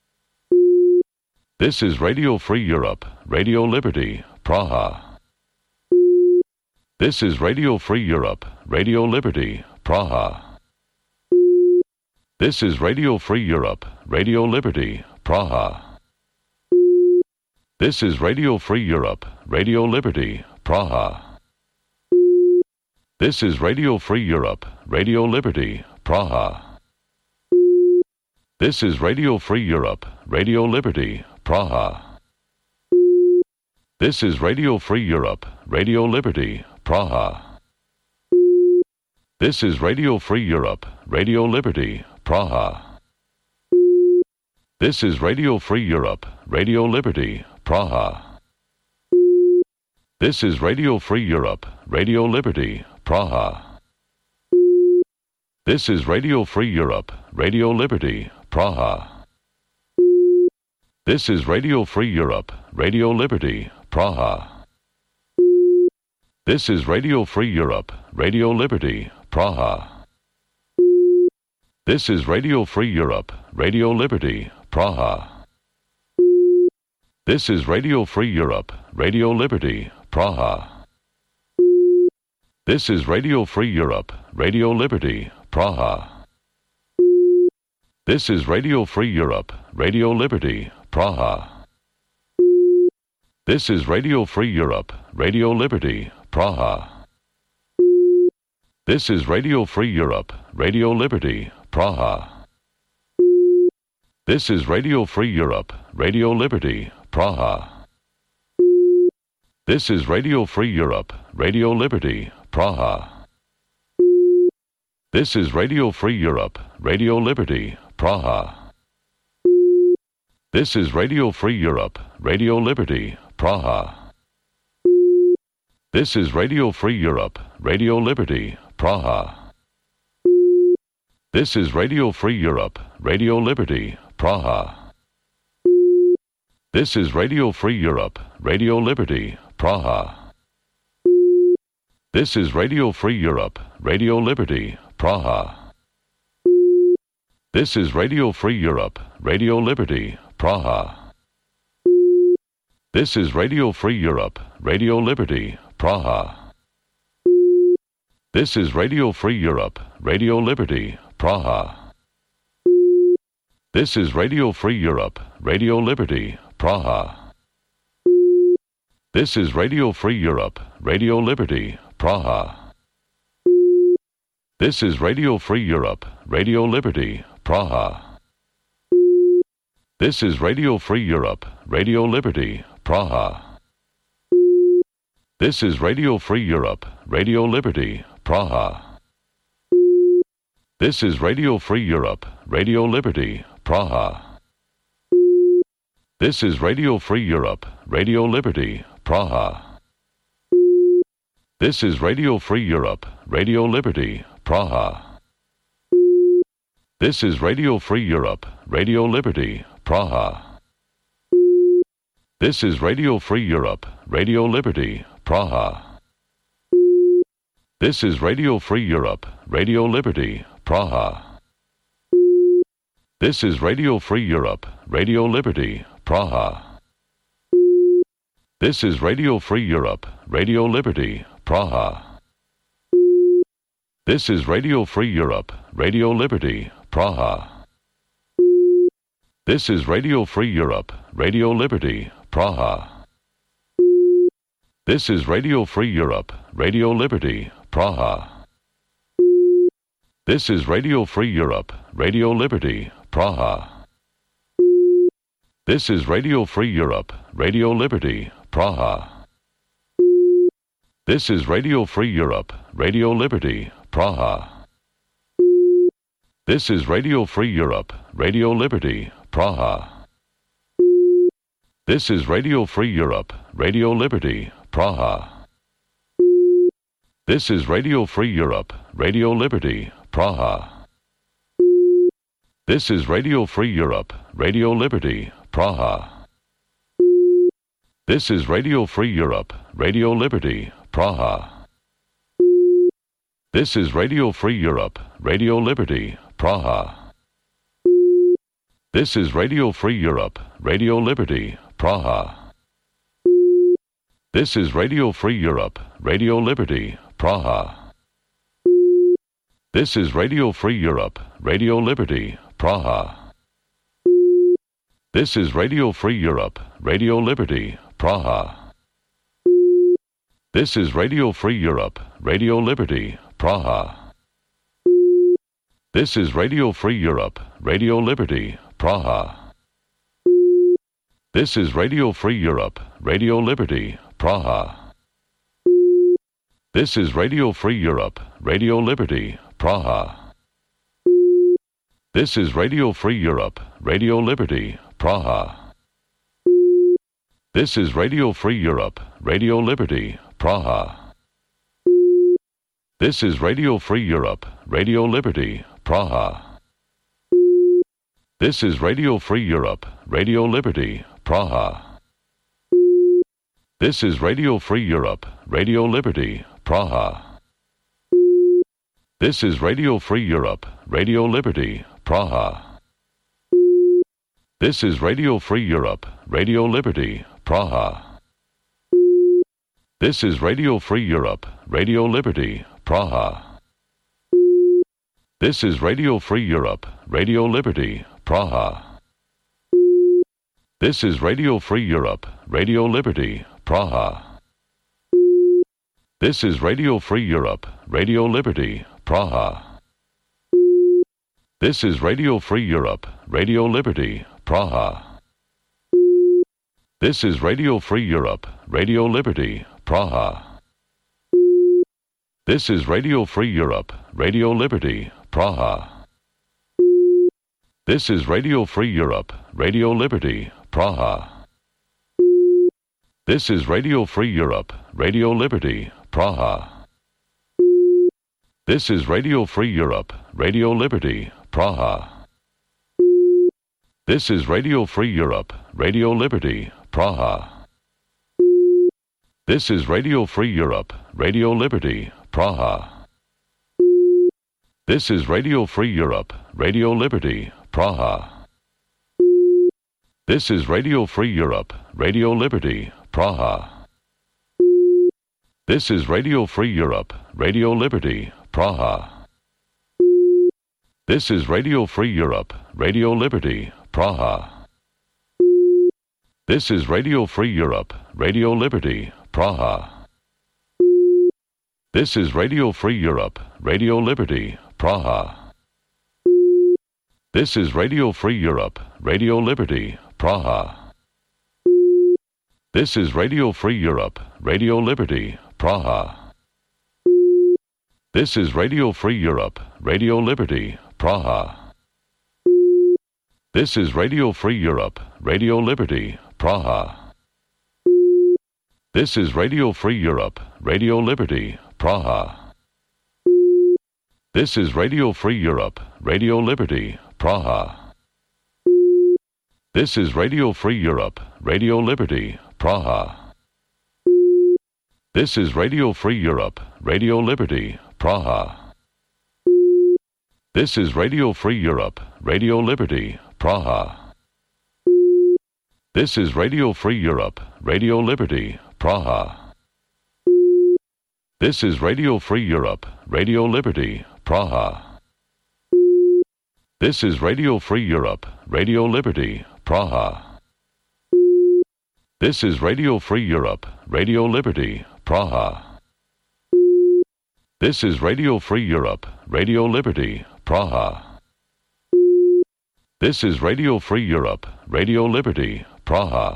This is Radio Free Europe, Radio Liberty, Praha. This is Radio Free Europe, Radio Liberty, Praha. This is Radio Free Europe, Radio Liberty, Praha. This is Radio Free Europe, Radio Liberty, Praha. This is Radio Free Europe, Radio Liberty, Praha. This is Radio Free Europe, Radio Liberty, Praha. This is Radio Free Europe, Radio Liberty, Praha. This is Radio Free Europe, Radio Liberty, Praha. This is Radio Free Europe, Radio Liberty, Praha. This is Radio Free Europe, Radio Liberty, Praha. This is Radio Free Europe, Radio Liberty, Praha. This is Radio Free Europe, Radio Liberty, Praha. This is Radio Free Europe, Radio Liberty, Praha. This is Radio Free Europe, Radio Liberty, Praha. This is Radio Free Europe, Radio Liberty, Praha. This is Radio Free Europe, Radio Liberty, Praha. This is Radio Free Europe, Radio Liberty, Praha. This is Radio Free Europe, Radio Liberty, Praha. This is Radio Free Europe, Radio Liberty, Praha. This is Radio Free Europe, Radio Liberty, Praha. This is Radio Free Europe, Radio Liberty, Praha. This is Radio Free Europe, Radio Liberty, Praha. This is Radio Free Europe, Radio Liberty, Praha. This is Radio Free Europe, Radio Liberty, Praha. This is Radio Free Europe, Radio Liberty, Praha. This is Radio Free Europe, Radio Liberty, Praha. This is Radio Free Europe, Radio Liberty, Praha. This is Radio Free Europe, Radio Liberty, Praha. This is Radio Free Europe, Radio Liberty, Praha. This is Radio Free Europe, Radio Liberty, Praha. This is Radio Free Europe, Radio Liberty, Praha. This is Radio Free Europe, Radio Liberty, Praha. This is Radio Free Europe, Radio Liberty, Praha. This is Radio Free Europe, Radio Liberty, Praha. This is Radio Free Europe, Radio Liberty, Praha. This is Radio Free Europe, Radio Liberty, Praha. This is Radio Free Europe, Radio Liberty, Praha. This is Radio Free Europe, Radio Liberty, Praha. This is Radio Free Europe, Radio Liberty, Praha. This is Radio Free Europe, Radio Liberty, Praha. This is Radio Free Europe, Radio Liberty, Praha. This is Radio Free Europe, Radio Liberty, Praha. This is Radio Free Europe, Radio Liberty, Praha. This is Radio Free Europe, Radio Liberty, Praha. This is Radio Free Europe, Radio Liberty, Praha. This is Radio Free Europe, Radio Liberty, Praha. This is Radio Free Europe, Radio Liberty, Praha. This is Radio Free Europe, Radio Liberty, Praha. This is Radio Free Europe, Radio Liberty, Praha. This is Radio Free Europe, Radio Liberty, Praha. This is Radio Free Europe, Radio Liberty, Praha. This is Radio Free Europe, Radio Liberty, Praha. This is Radio Free Europe, Radio Liberty, Praha. This is Radio Free Europe, Radio Liberty, Praha. This is Radio Free Europe, Radio Liberty, Praha. This is Radio Free Europe, Radio Liberty, Praha. This is Radio Free Europe, Radio Liberty, Praha. This is Radio Free Europe, Radio Liberty, Praha. This is Radio Free Europe, Radio Liberty, Praha. This is Radio Free Europe, Radio Liberty, Praha. This is Radio Free Europe, Radio Liberty, Praha. This is Radio Free Europe, Radio Liberty, Praha. This is Radio Free Europe, Radio Liberty, Praha. This is Radio Free Europe, Radio Liberty, Praha. This is Radio Free Europe, Radio Liberty, Praha. This is Radio Free Europe, Radio Liberty, Praha. This is Radio Free Europe, Radio Liberty, Praha. This is Radio Free Europe, Radio Liberty, Praha. This is Radio Free Europe, Radio Liberty, Praha. This is Radio Free Europe, Radio Liberty, Praha. This is Radio Free Europe, Radio Liberty, Praha. This is Radio Free Europe, Radio Liberty, Praha. This is Radio Free Europe, Radio Liberty, Praha. This is Radio Free Europe, Radio Liberty, Praha. This is Radio Free Europe, Radio Liberty, Praha. This is Radio Free Europe, Radio Liberty, Praha. This is Radio Free Europe, Radio Liberty, Praha. This is Radio Free Europe, Radio Liberty, Praha. This is Radio Free Europe, Radio Liberty, Praha. This is Radio Free Europe, Radio Liberty, Praha. This is Radio Free Europe, Radio Liberty, Praha. This is Radio Free Europe, Radio Liberty, Praha. This is Radio Free Europe, Radio Liberty, Praha. This is Radio Free Europe, Radio Liberty, Praha. This is Radio Free Europe, Radio Liberty, Praha. This is Radio Free Europe, Radio Liberty, Praha. This is Radio Free Europe, Radio Liberty, Praha. This is Radio Free Europe, Radio Liberty, Praha. This is Radio Free Europe, Radio Liberty, Praha. This is Radio Free Europe, Radio Liberty, Praha. This is Radio Free Europe, Radio Liberty, Praha. This is Radio Free Europe, Radio Liberty, Praha. This is Radio Free Europe, Radio Liberty, Praha. This is Radio Free Europe, Radio Liberty, Praha. This is Radio Free Europe, Radio Liberty, Praha. This is Radio Free Europe, Radio Liberty, Praha. This is Radio Free Europe, Radio Liberty, Praha. This is Radio Free Europe, Radio Liberty, Praha. This is Radio Free Europe, Radio Liberty, Praha. This is Radio Free Europe, Radio Liberty, Praha. This is Radio Free Europe, Radio Liberty, Praha. This is Radio Free Europe, Radio Liberty, Praha. This is Radio Free Europe, Radio Liberty, Praha.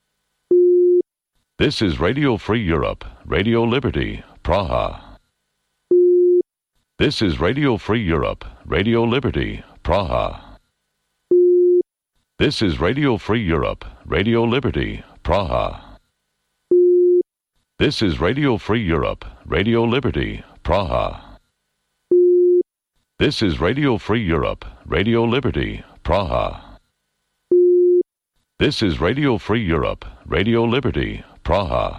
This is Radio Free Europe, Radio Liberty, Praha. This is Radio Free Europe, Radio Liberty, Praha. This is Radio Free Europe, Radio Liberty, Praha. This is Radio Free Europe, Radio Liberty, Praha. This is Radio Free Europe, Radio Liberty, Praha. This is Radio Free Europe, Radio Liberty, Praha.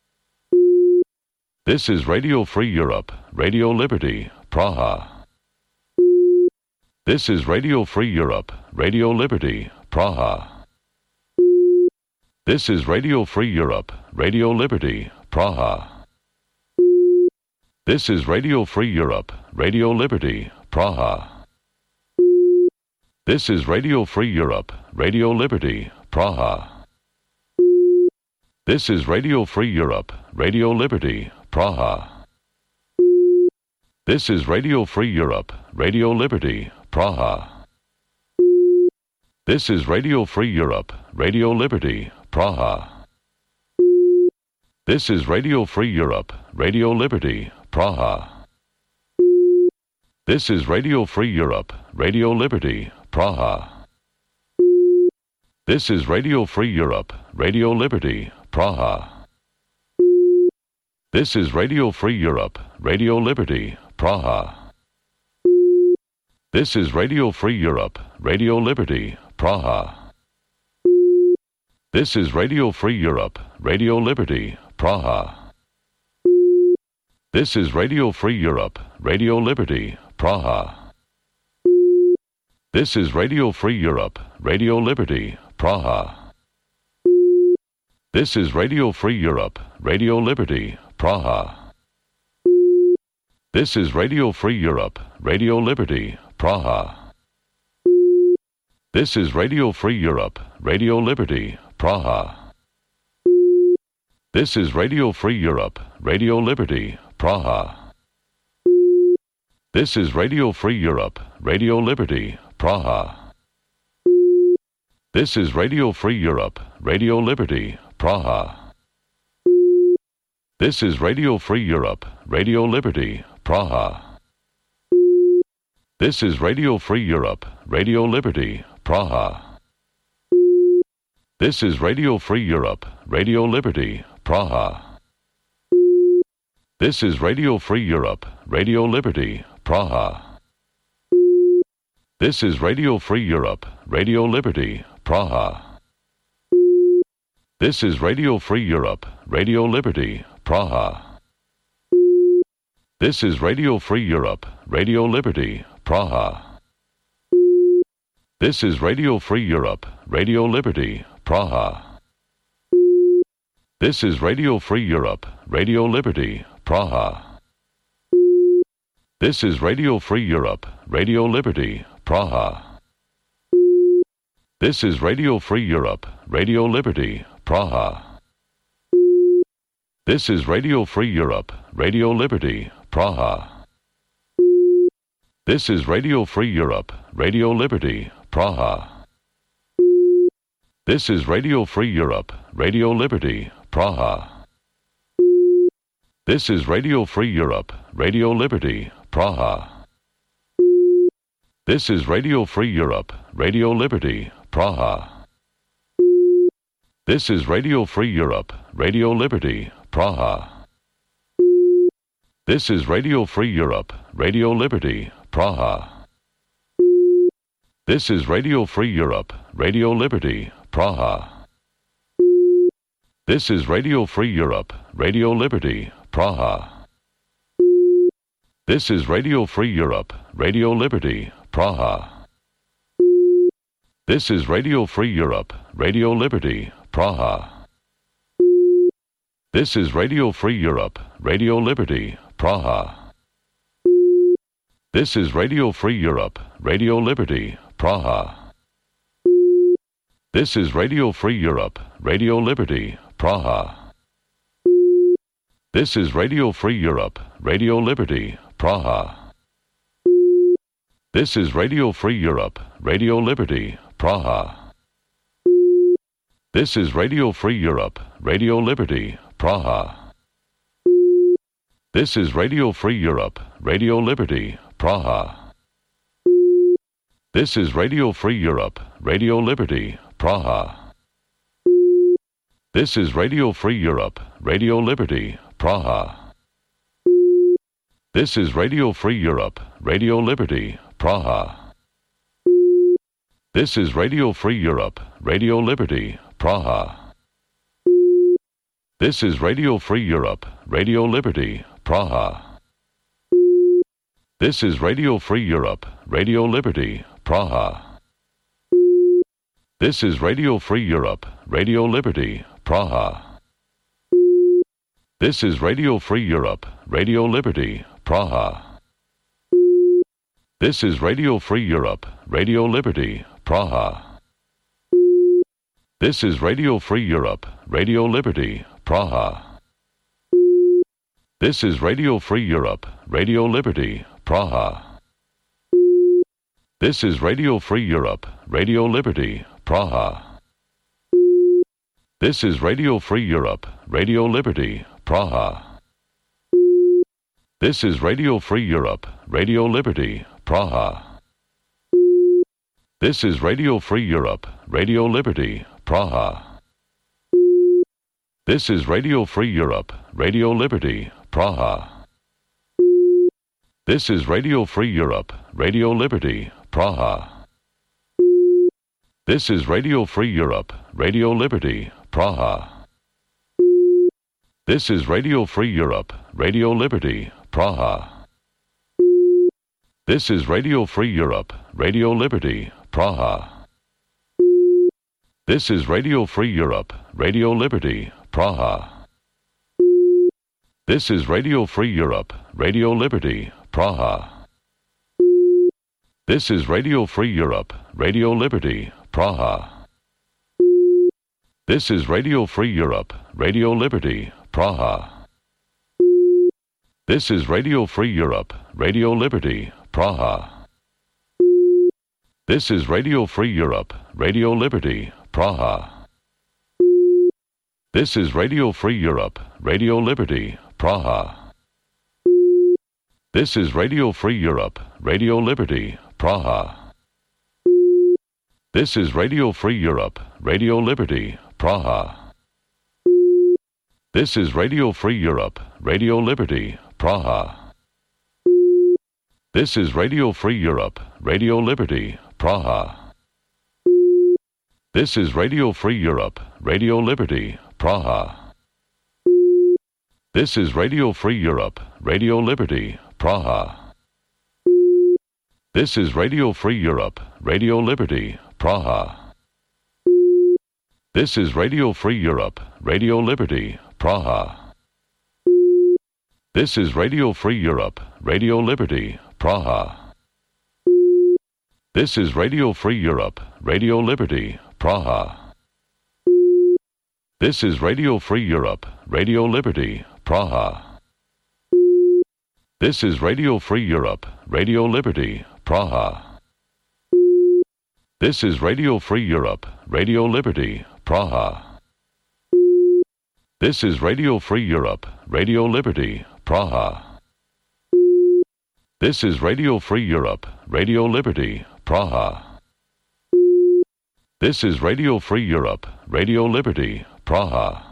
This is Radio Free Europe, Radio Liberty, Praha. This is Radio Free Europe, Radio Liberty, Praha. This is Radio Free Europe, Radio Liberty, Praha. This is Radio Free Europe, Radio Liberty, Praha. This is Radio Free Europe, Radio Liberty, Praha. This is Radio Free Europe, Radio Liberty, Praha. This is Radio Free Europe, Radio Liberty, Praha. This is Radio Free Europe, Radio Liberty, Praha. This is Radio Free Europe, Radio Liberty, Praha. This is Radio Free Europe, Radio Liberty, Praha. This is Radio Free Europe, Radio Liberty, Praha. This is Radio Free Europe, Radio Liberty, Praha. This is Radio Free Europe, Radio Liberty, Praha. This is Radio Free Europe, Radio Liberty, Praha. This is Radio Free Europe, Radio Liberty, Praha. This is Radio Free Europe, Radio Liberty, Praha. This is Radio Free Europe, Radio Liberty, Praha. This is Radio Free Europe, Radio Liberty, Praha. This is Radio Free Europe, Radio Liberty, Praha. This is Radio Free Europe, Radio Liberty, Praha. This is Radio Free Europe, Radio Liberty, Praha. This is Radio Free Europe, Radio Liberty, Praha. This is Radio Free Europe, Radio Liberty, Praha. This is Radio Free Europe, Radio Liberty, Praha. This is Radio Free Europe, Radio Liberty, Praha. This is Radio Free Europe, Radio Liberty, Praha. This is Radio Free Europe, Radio Liberty, Praha. This is Radio Free Europe, Radio Liberty, Praha. This is Radio Free Europe, Radio Liberty, Praha. This is Radio Free Europe, Radio Liberty, Praha. This is Radio Free Europe, Radio Liberty, Praha. This is Radio Free Europe, Radio Liberty, Praha. This is Radio Free Europe, Radio Liberty, Praha. This is Radio Free Europe, Radio Liberty, Praha. This is Radio Free Europe, Radio Liberty, Praha. This is Radio Free Europe, Radio Liberty, Praha. This is Radio Free Europe, Radio Liberty, Praha. This is Radio Free Europe, Radio Liberty, Praha. This is Radio Free Europe, Radio Liberty, Praha. This is Radio Free Europe, Radio Liberty, Praha. This is Radio Free Europe, Radio Liberty, Praha. This is Radio Free Europe, Radio Liberty, Praha. This is Radio Free Europe, Radio Liberty, Praha. This is Radio Free Europe, Radio Liberty, Praha. This is Radio Free Europe, Radio Liberty, Praha. This is Radio Free Europe, Radio Liberty, Praha. This is Radio Free Europe, Radio Liberty, Praha. This is Radio Free Europe, Radio Liberty, Praha. This is Radio Free Europe, Radio Liberty, Praha. This is Radio Free Europe, Radio Liberty, Praha. This is Radio Free Europe, Radio Liberty, Praha. This is Radio Free Europe, Radio Liberty, Praha. This is Radio Free Europe, Radio Liberty, Praha. This is Radio Free Europe, Radio Liberty, Praha. This is Radio Free Europe, Radio Liberty, Praha. This is Radio Free Europe, Radio Liberty, Praha. This is Radio Free Europe, Radio Liberty, Praha. This is Radio Free Europe, Radio Liberty, Praha. This is Radio Free Europe, Radio Liberty, Praha. This is Radio Free Europe, Radio Liberty, Praha. This is Radio Free Europe, Radio Liberty, Praha. This is Radio Free Europe, Radio Liberty, Praha. This is Radio Free Europe, Radio Liberty, Praha. This is Radio Free Europe, Radio Liberty, Praha. This is Radio Free Europe, Radio Liberty, Praha. This is Radio Free Europe, Radio Liberty, Praha. This is Radio Free Europe, Radio Liberty, Praha. This is Radio Free Europe, Radio Liberty, Praha. This is Radio Free Europe, Radio Liberty, Praha. This is Radio Free Europe, Radio Liberty, Praha. This is Radio Free Europe, Radio Liberty, Praha. This is Radio Free Europe, Radio Liberty, Praha. This is Radio Free Europe, Radio Liberty, Praha. This is Radio Free Europe, Radio Liberty, Praha. This is Radio Free Europe, Radio Liberty, Praha. This is Radio Free Europe, Radio Liberty, Praha. This is Radio Free Europe, Radio Liberty, Praha. This is Radio Free Europe, Radio Liberty, Praha. This is Radio Free Europe, Radio Liberty, Praha. This is Radio Free Europe, Radio Liberty, Praha. This is Radio Free Europe, Radio Liberty, Praha. This is Radio Free Europe, Radio Liberty, Praha. This is Radio Free Europe, Radio Liberty, Praha. This is Radio Free Europe, Radio Liberty, Praha. This is Radio Free Europe, Radio Liberty, Praha. This is Radio Free Europe, Radio Liberty, Praha. This is Radio Free Europe, Radio Liberty, Praha. This is Radio Free Europe, Radio Liberty, Praha. This is Radio Free Europe, Radio Liberty, Praha. This is Radio Free Europe, Radio Liberty, Praha. This is Radio Free Europe, Radio Liberty, Praha. This is Radio Free Europe, Radio Liberty, Praha. This is Radio Free Europe, Radio Liberty, Praha. This is Radio Free Europe, Radio Liberty, Praha.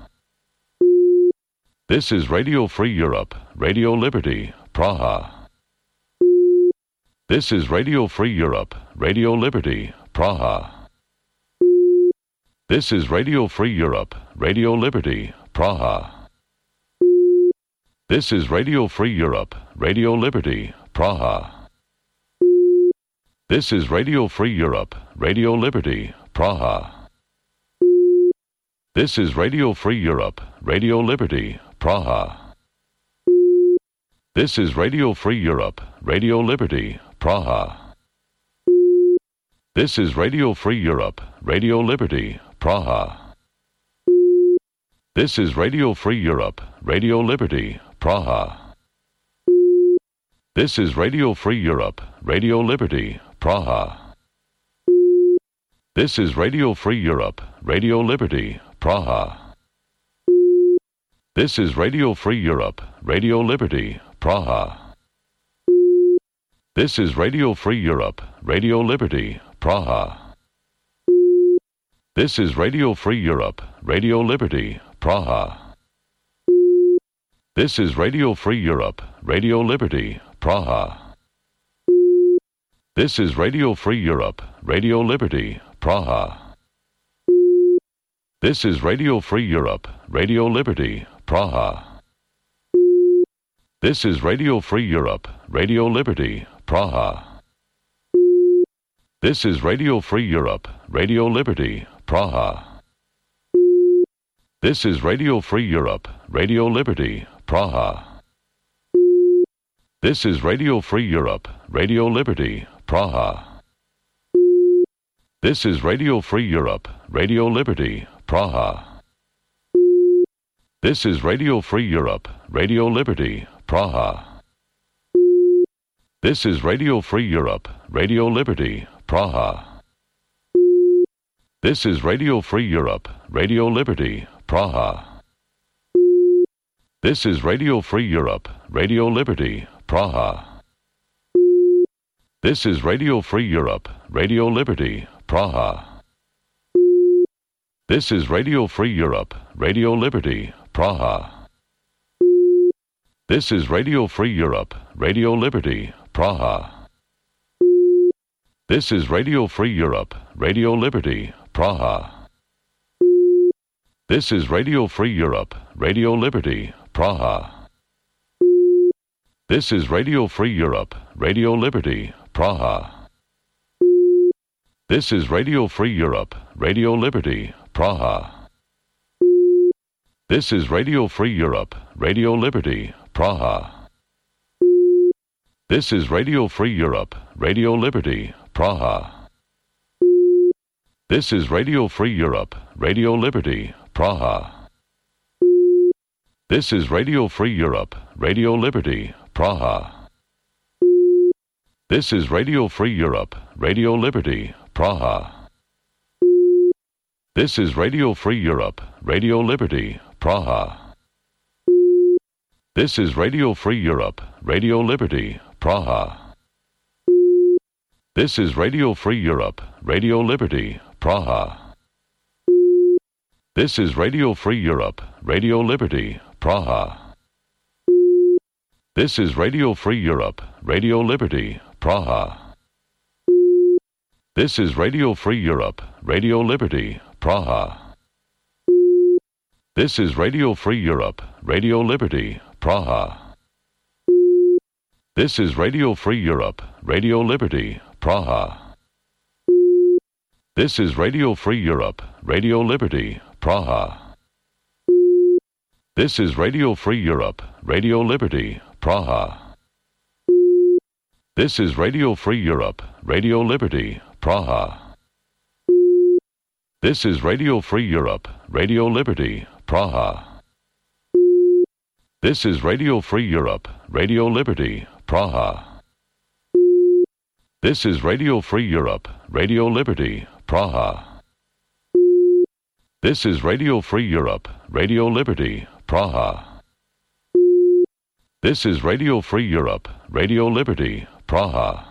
This is Radio Free Europe, Radio Liberty, Praha. This is Radio Free Europe, Radio Liberty, Praha. This is Radio Free Europe, Radio Liberty, Praha. This is Radio Free Europe, Radio Liberty, Praha. This is Radio Free Europe, Radio Liberty, Praha. This is Radio Free Europe, Radio Liberty, Praha. This is Radio Free Europe, Radio Liberty, Praha. This is Radio Free Europe, Radio Liberty, Praha. This is Radio Free Europe, Radio Liberty, Praha. This is Radio Free Europe, Radio Liberty, Praha. This is Radio Free Europe, Radio Liberty, Praha. This is Radio Free Europe, Radio Liberty, Praha. This is Radio Free Europe, Radio Liberty, Praha. This is Radio Free Europe, Radio Liberty, Praha. This is Radio Free Europe, Radio Liberty, Praha. This is Radio Free Europe, Radio Liberty, Praha. This is Radio Free Europe, Radio Liberty, Praha. This is Radio Free Europe, Radio Liberty, Praha. This is Radio Free Europe, Radio Liberty, Praha. This is Radio Free Europe, Radio Liberty, Praha. This is Radio Free Europe, Radio Liberty, Praha. This is Radio Free Europe, Radio Liberty, Praha. This is Radio Free Europe, Radio Liberty, Praha. This is Radio Free Europe, Radio Liberty, Praha. This is Radio Free Europe, Radio Liberty, Praha. This is Radio Free Europe, Radio Liberty, Praha. This is Radio Free Europe, Radio Liberty, Praha. This is Radio Free Europe, Radio Liberty, Praha. This is Radio Free Europe, Radio Liberty, Praha. This is Radio Free Europe, Radio Liberty, Praha. This is Radio Free Europe, Radio Liberty, Praha. This is Radio Free Europe, Radio Liberty, Praha. This is Radio Free Europe, Radio Liberty, Praha. This is Radio Free Europe, Radio Liberty, Praha. This is Radio Free Europe, Radio Liberty, Praha. This is Radio Free Europe, Radio Liberty, Praha. This is Radio Free Europe, Radio Liberty, Praha. This is Radio Free Europe, Radio Liberty, Praha. This is Radio Free Europe, Radio Liberty, Praha. This is Radio Free Europe, Radio Liberty, Praha. This is Radio Free Europe, Radio Liberty, Praha. This is Radio Free Europe, Radio Liberty, Praha. This is Radio Free Europe, Radio Liberty, Praha. This is Radio Free Europe, Radio Liberty, Praha. This is Radio Free Europe, Radio Liberty, Praha. This is Radio Free Europe, Radio Liberty, Praha. This is Radio Free Europe, Radio Liberty, Praha. This is Radio Free Europe, Radio Liberty, Praha. This is Radio Free Europe, Radio Liberty, Praha. This is Radio Free Europe, Radio Liberty, Praha. This is Radio Free Europe, Radio Liberty, Praha. This is Radio Free Europe, Radio Liberty, Praha. This is Radio Free Europe, Radio Liberty, Praha. This is Radio Free Europe, Radio Liberty, Praha.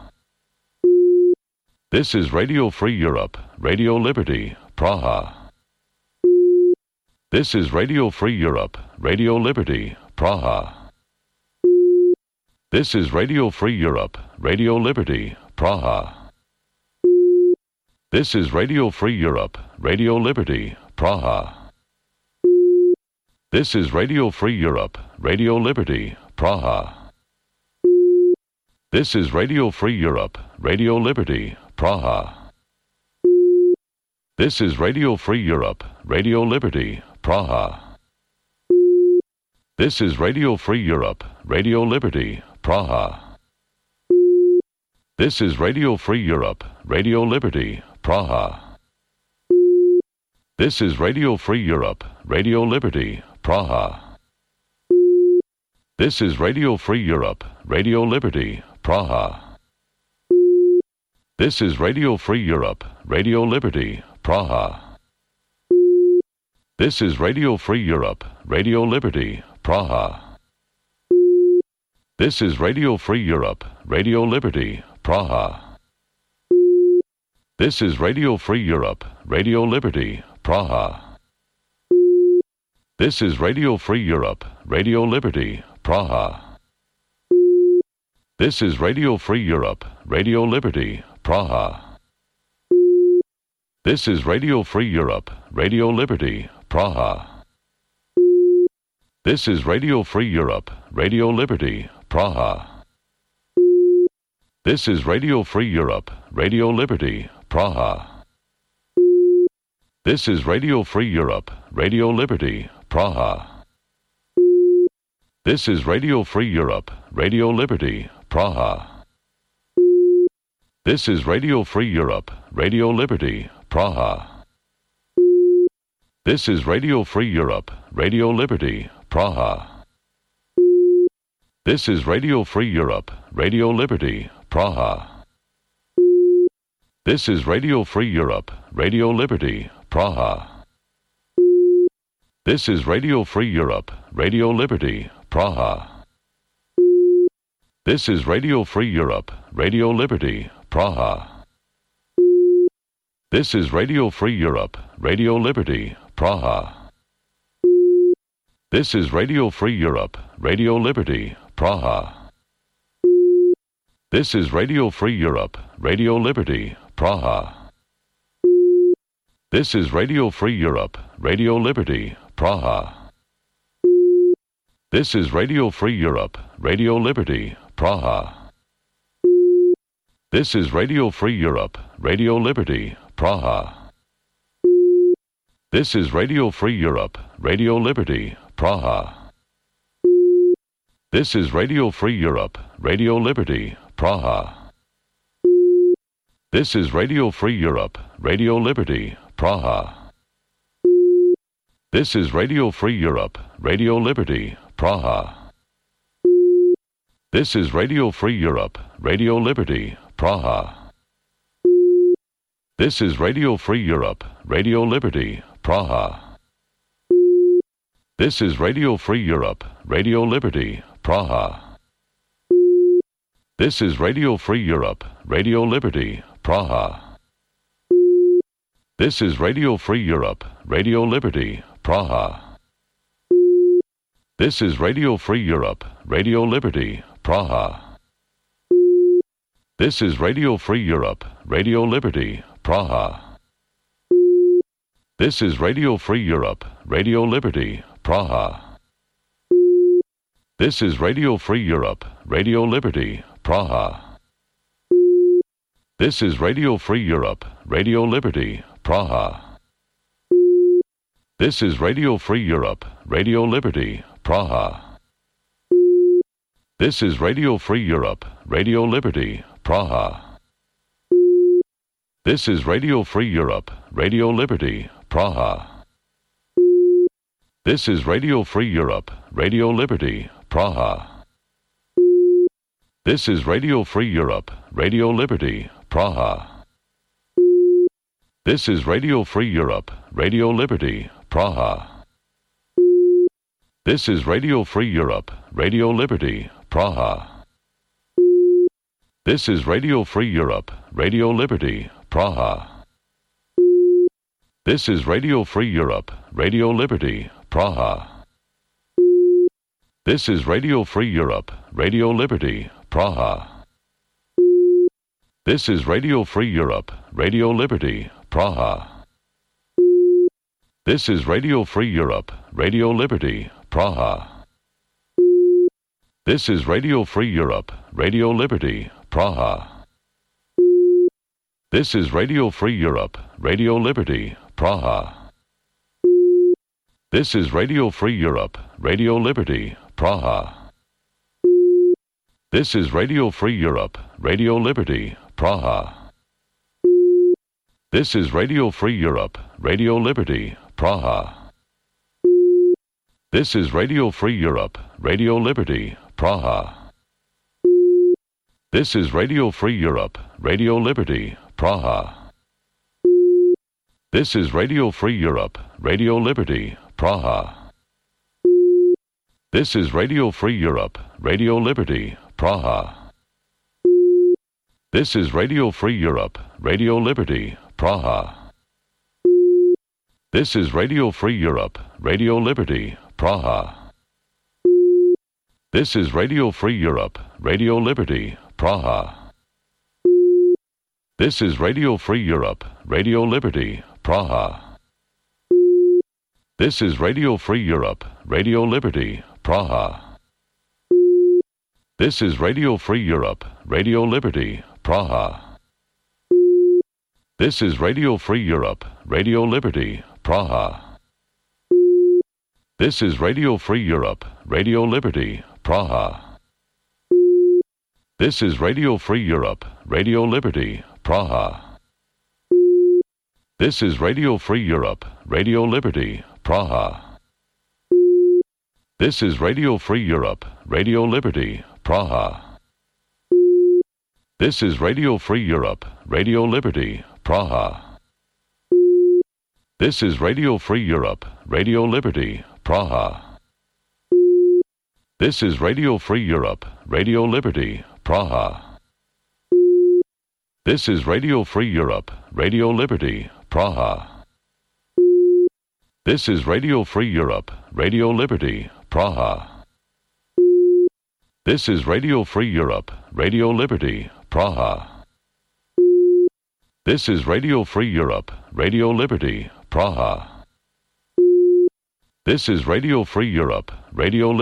This is Radio Free Europe, Radio Liberty, Praha. This is Radio Free Europe, Radio Liberty, Praha. This is Radio Free Europe, Radio Liberty, Praha. This is Radio Free Europe, Radio Liberty, Praha. This is Radio Free Europe, Radio Liberty, Praha. This is Radio Free Europe, Radio Liberty, Praha. This is Radio Free Europe, Radio Liberty, Praha. This is Radio Free Europe, Radio Liberty, Praha. This is Radio Free Europe, Radio Liberty, Praha. This is Radio Free Europe, Radio Liberty, Praha. This is Radio Free Europe, Radio Liberty, Praha. This is Radio Free Europe, Radio Liberty, Praha. This is Radio Free Europe, Radio Liberty, Praha. This is Radio Free Europe, Radio Liberty, Praha. This is Radio Free Europe, Radio Liberty, Praha. This is Radio Free Europe, Radio Liberty, Praha. This is Radio Free Europe, Radio Liberty, Praha. This is Radio Free Europe, Radio Liberty, Praha. This is Radio Free Europe, Radio Liberty, Praha. This is Radio Free Europe, Radio Liberty, Praha. This is Radio Free Europe, Radio Liberty, Praha. This is Radio Free Europe, Radio Liberty, Praha. This is Radio Free Europe, Radio Liberty, Praha. This is Radio Free Europe, Radio Liberty, Praha. This is Radio Free Europe, Radio Liberty, Praha. This is Radio Free Europe, Radio Liberty, Praha. This is Radio Free Europe, Radio Liberty, Praha. This is Radio Free Europe, Radio Liberty, Praha. This is Radio Free Europe, Radio Liberty, Praha. This is Radio Free Europe, Radio Liberty, Praha. This is Radio Free Europe, Radio Liberty, Praha. This is Radio Free Europe, Radio Liberty, Praha. This is Radio Free Europe, Radio Liberty, Praha. This is Radio Free Europe, Radio Liberty, Praha. This is Radio Free Europe, Radio Liberty, Praha. This is Radio Free Europe, Radio Liberty, Praha. This is Radio Free Europe, Radio Liberty, Praha. This is Radio Free Europe, Radio Liberty, Praha. This is Radio Free Europe, Radio Liberty, Praha. This is Radio Free Europe, Radio Liberty, Praha. This is Radio Free Europe, Radio Liberty, Praha. This is Radio Free Europe, Radio Liberty, Praha. This is Radio Free Europe, Radio Liberty, Praha. This is Radio Free Europe, Radio Liberty, Praha. This is Radio Free Europe, Radio Liberty, Praha. This is Radio Free Europe, Radio Liberty, Praha. This is Radio Free Europe, Radio Liberty, Praha. This is Radio Free Europe, Radio Liberty, Praha. This is Radio Free Europe, Radio Liberty, Praha. This is Radio Free Europe, Radio Liberty, Praha. This is Radio Free Europe, Radio Liberty, Praha. This is Radio Free Europe, Radio Liberty, Praha. This is Radio Free Europe, Radio Liberty, Praha. This is Radio Free Europe, Radio Liberty, Praha. This is Radio Free Europe, Radio Liberty, Praha. This is Radio Free Europe, Radio Liberty, Praha. This is Radio Free Europe, Radio Liberty, Praha. This is Radio Free Europe, Radio Liberty, Praha. This is Radio Free Europe, Radio Liberty, Praha. This is Radio Free Europe, Radio Liberty, Praha. This is Radio Free Europe, Radio Liberty, Praha. This is Radio Free Europe, Radio Liberty, Praha. This is Radio Free Europe, Radio Liberty, Praha. This is Radio Free Europe, Radio Liberty, Praha. This is Radio Free Europe, Radio Liberty, Praha. This is Radio Free Europe, Radio Liberty, Praha. This is Radio Free Europe, Radio Liberty, Praha. This is Radio Free Europe, Radio Liberty, Praha. This is Radio Free Europe, Radio Liberty, Praha. This is Radio Free Europe, Radio Liberty, Praha. This is Radio Free Europe, Radio Liberty, Praha. This is Radio Free Europe, Radio Liberty, Praha. This is Radio Free Europe, Radio Liberty, Praha. This is Radio Free Europe, Radio Liberty, Praha. This is Radio Free Europe, Radio Liberty, Praha. This is Radio Free Europe, Radio Liberty, Praha. This is Radio Free Europe, Radio Liberty, Praha. This is Radio Free Europe, Radio Liberty, Praha. This is Radio Free Europe, Radio Liberty, Praha. This is Radio Free Europe, Radio Liberty, Praha. This is Radio Free Europe, Radio Liberty, Praha. This is Radio Free Europe, Radio Liberty, Praha. This is Radio Free Europe, Radio Liberty, Praha. This is Radio Free Europe, Radio Liberty, Praha. This is Radio Free Europe, Radio Liberty, Praha. This is Radio Free Europe, Radio Liberty, Praha. This is Radio Free Europe, Radio Liberty, Praha. This is Radio Free Europe, Radio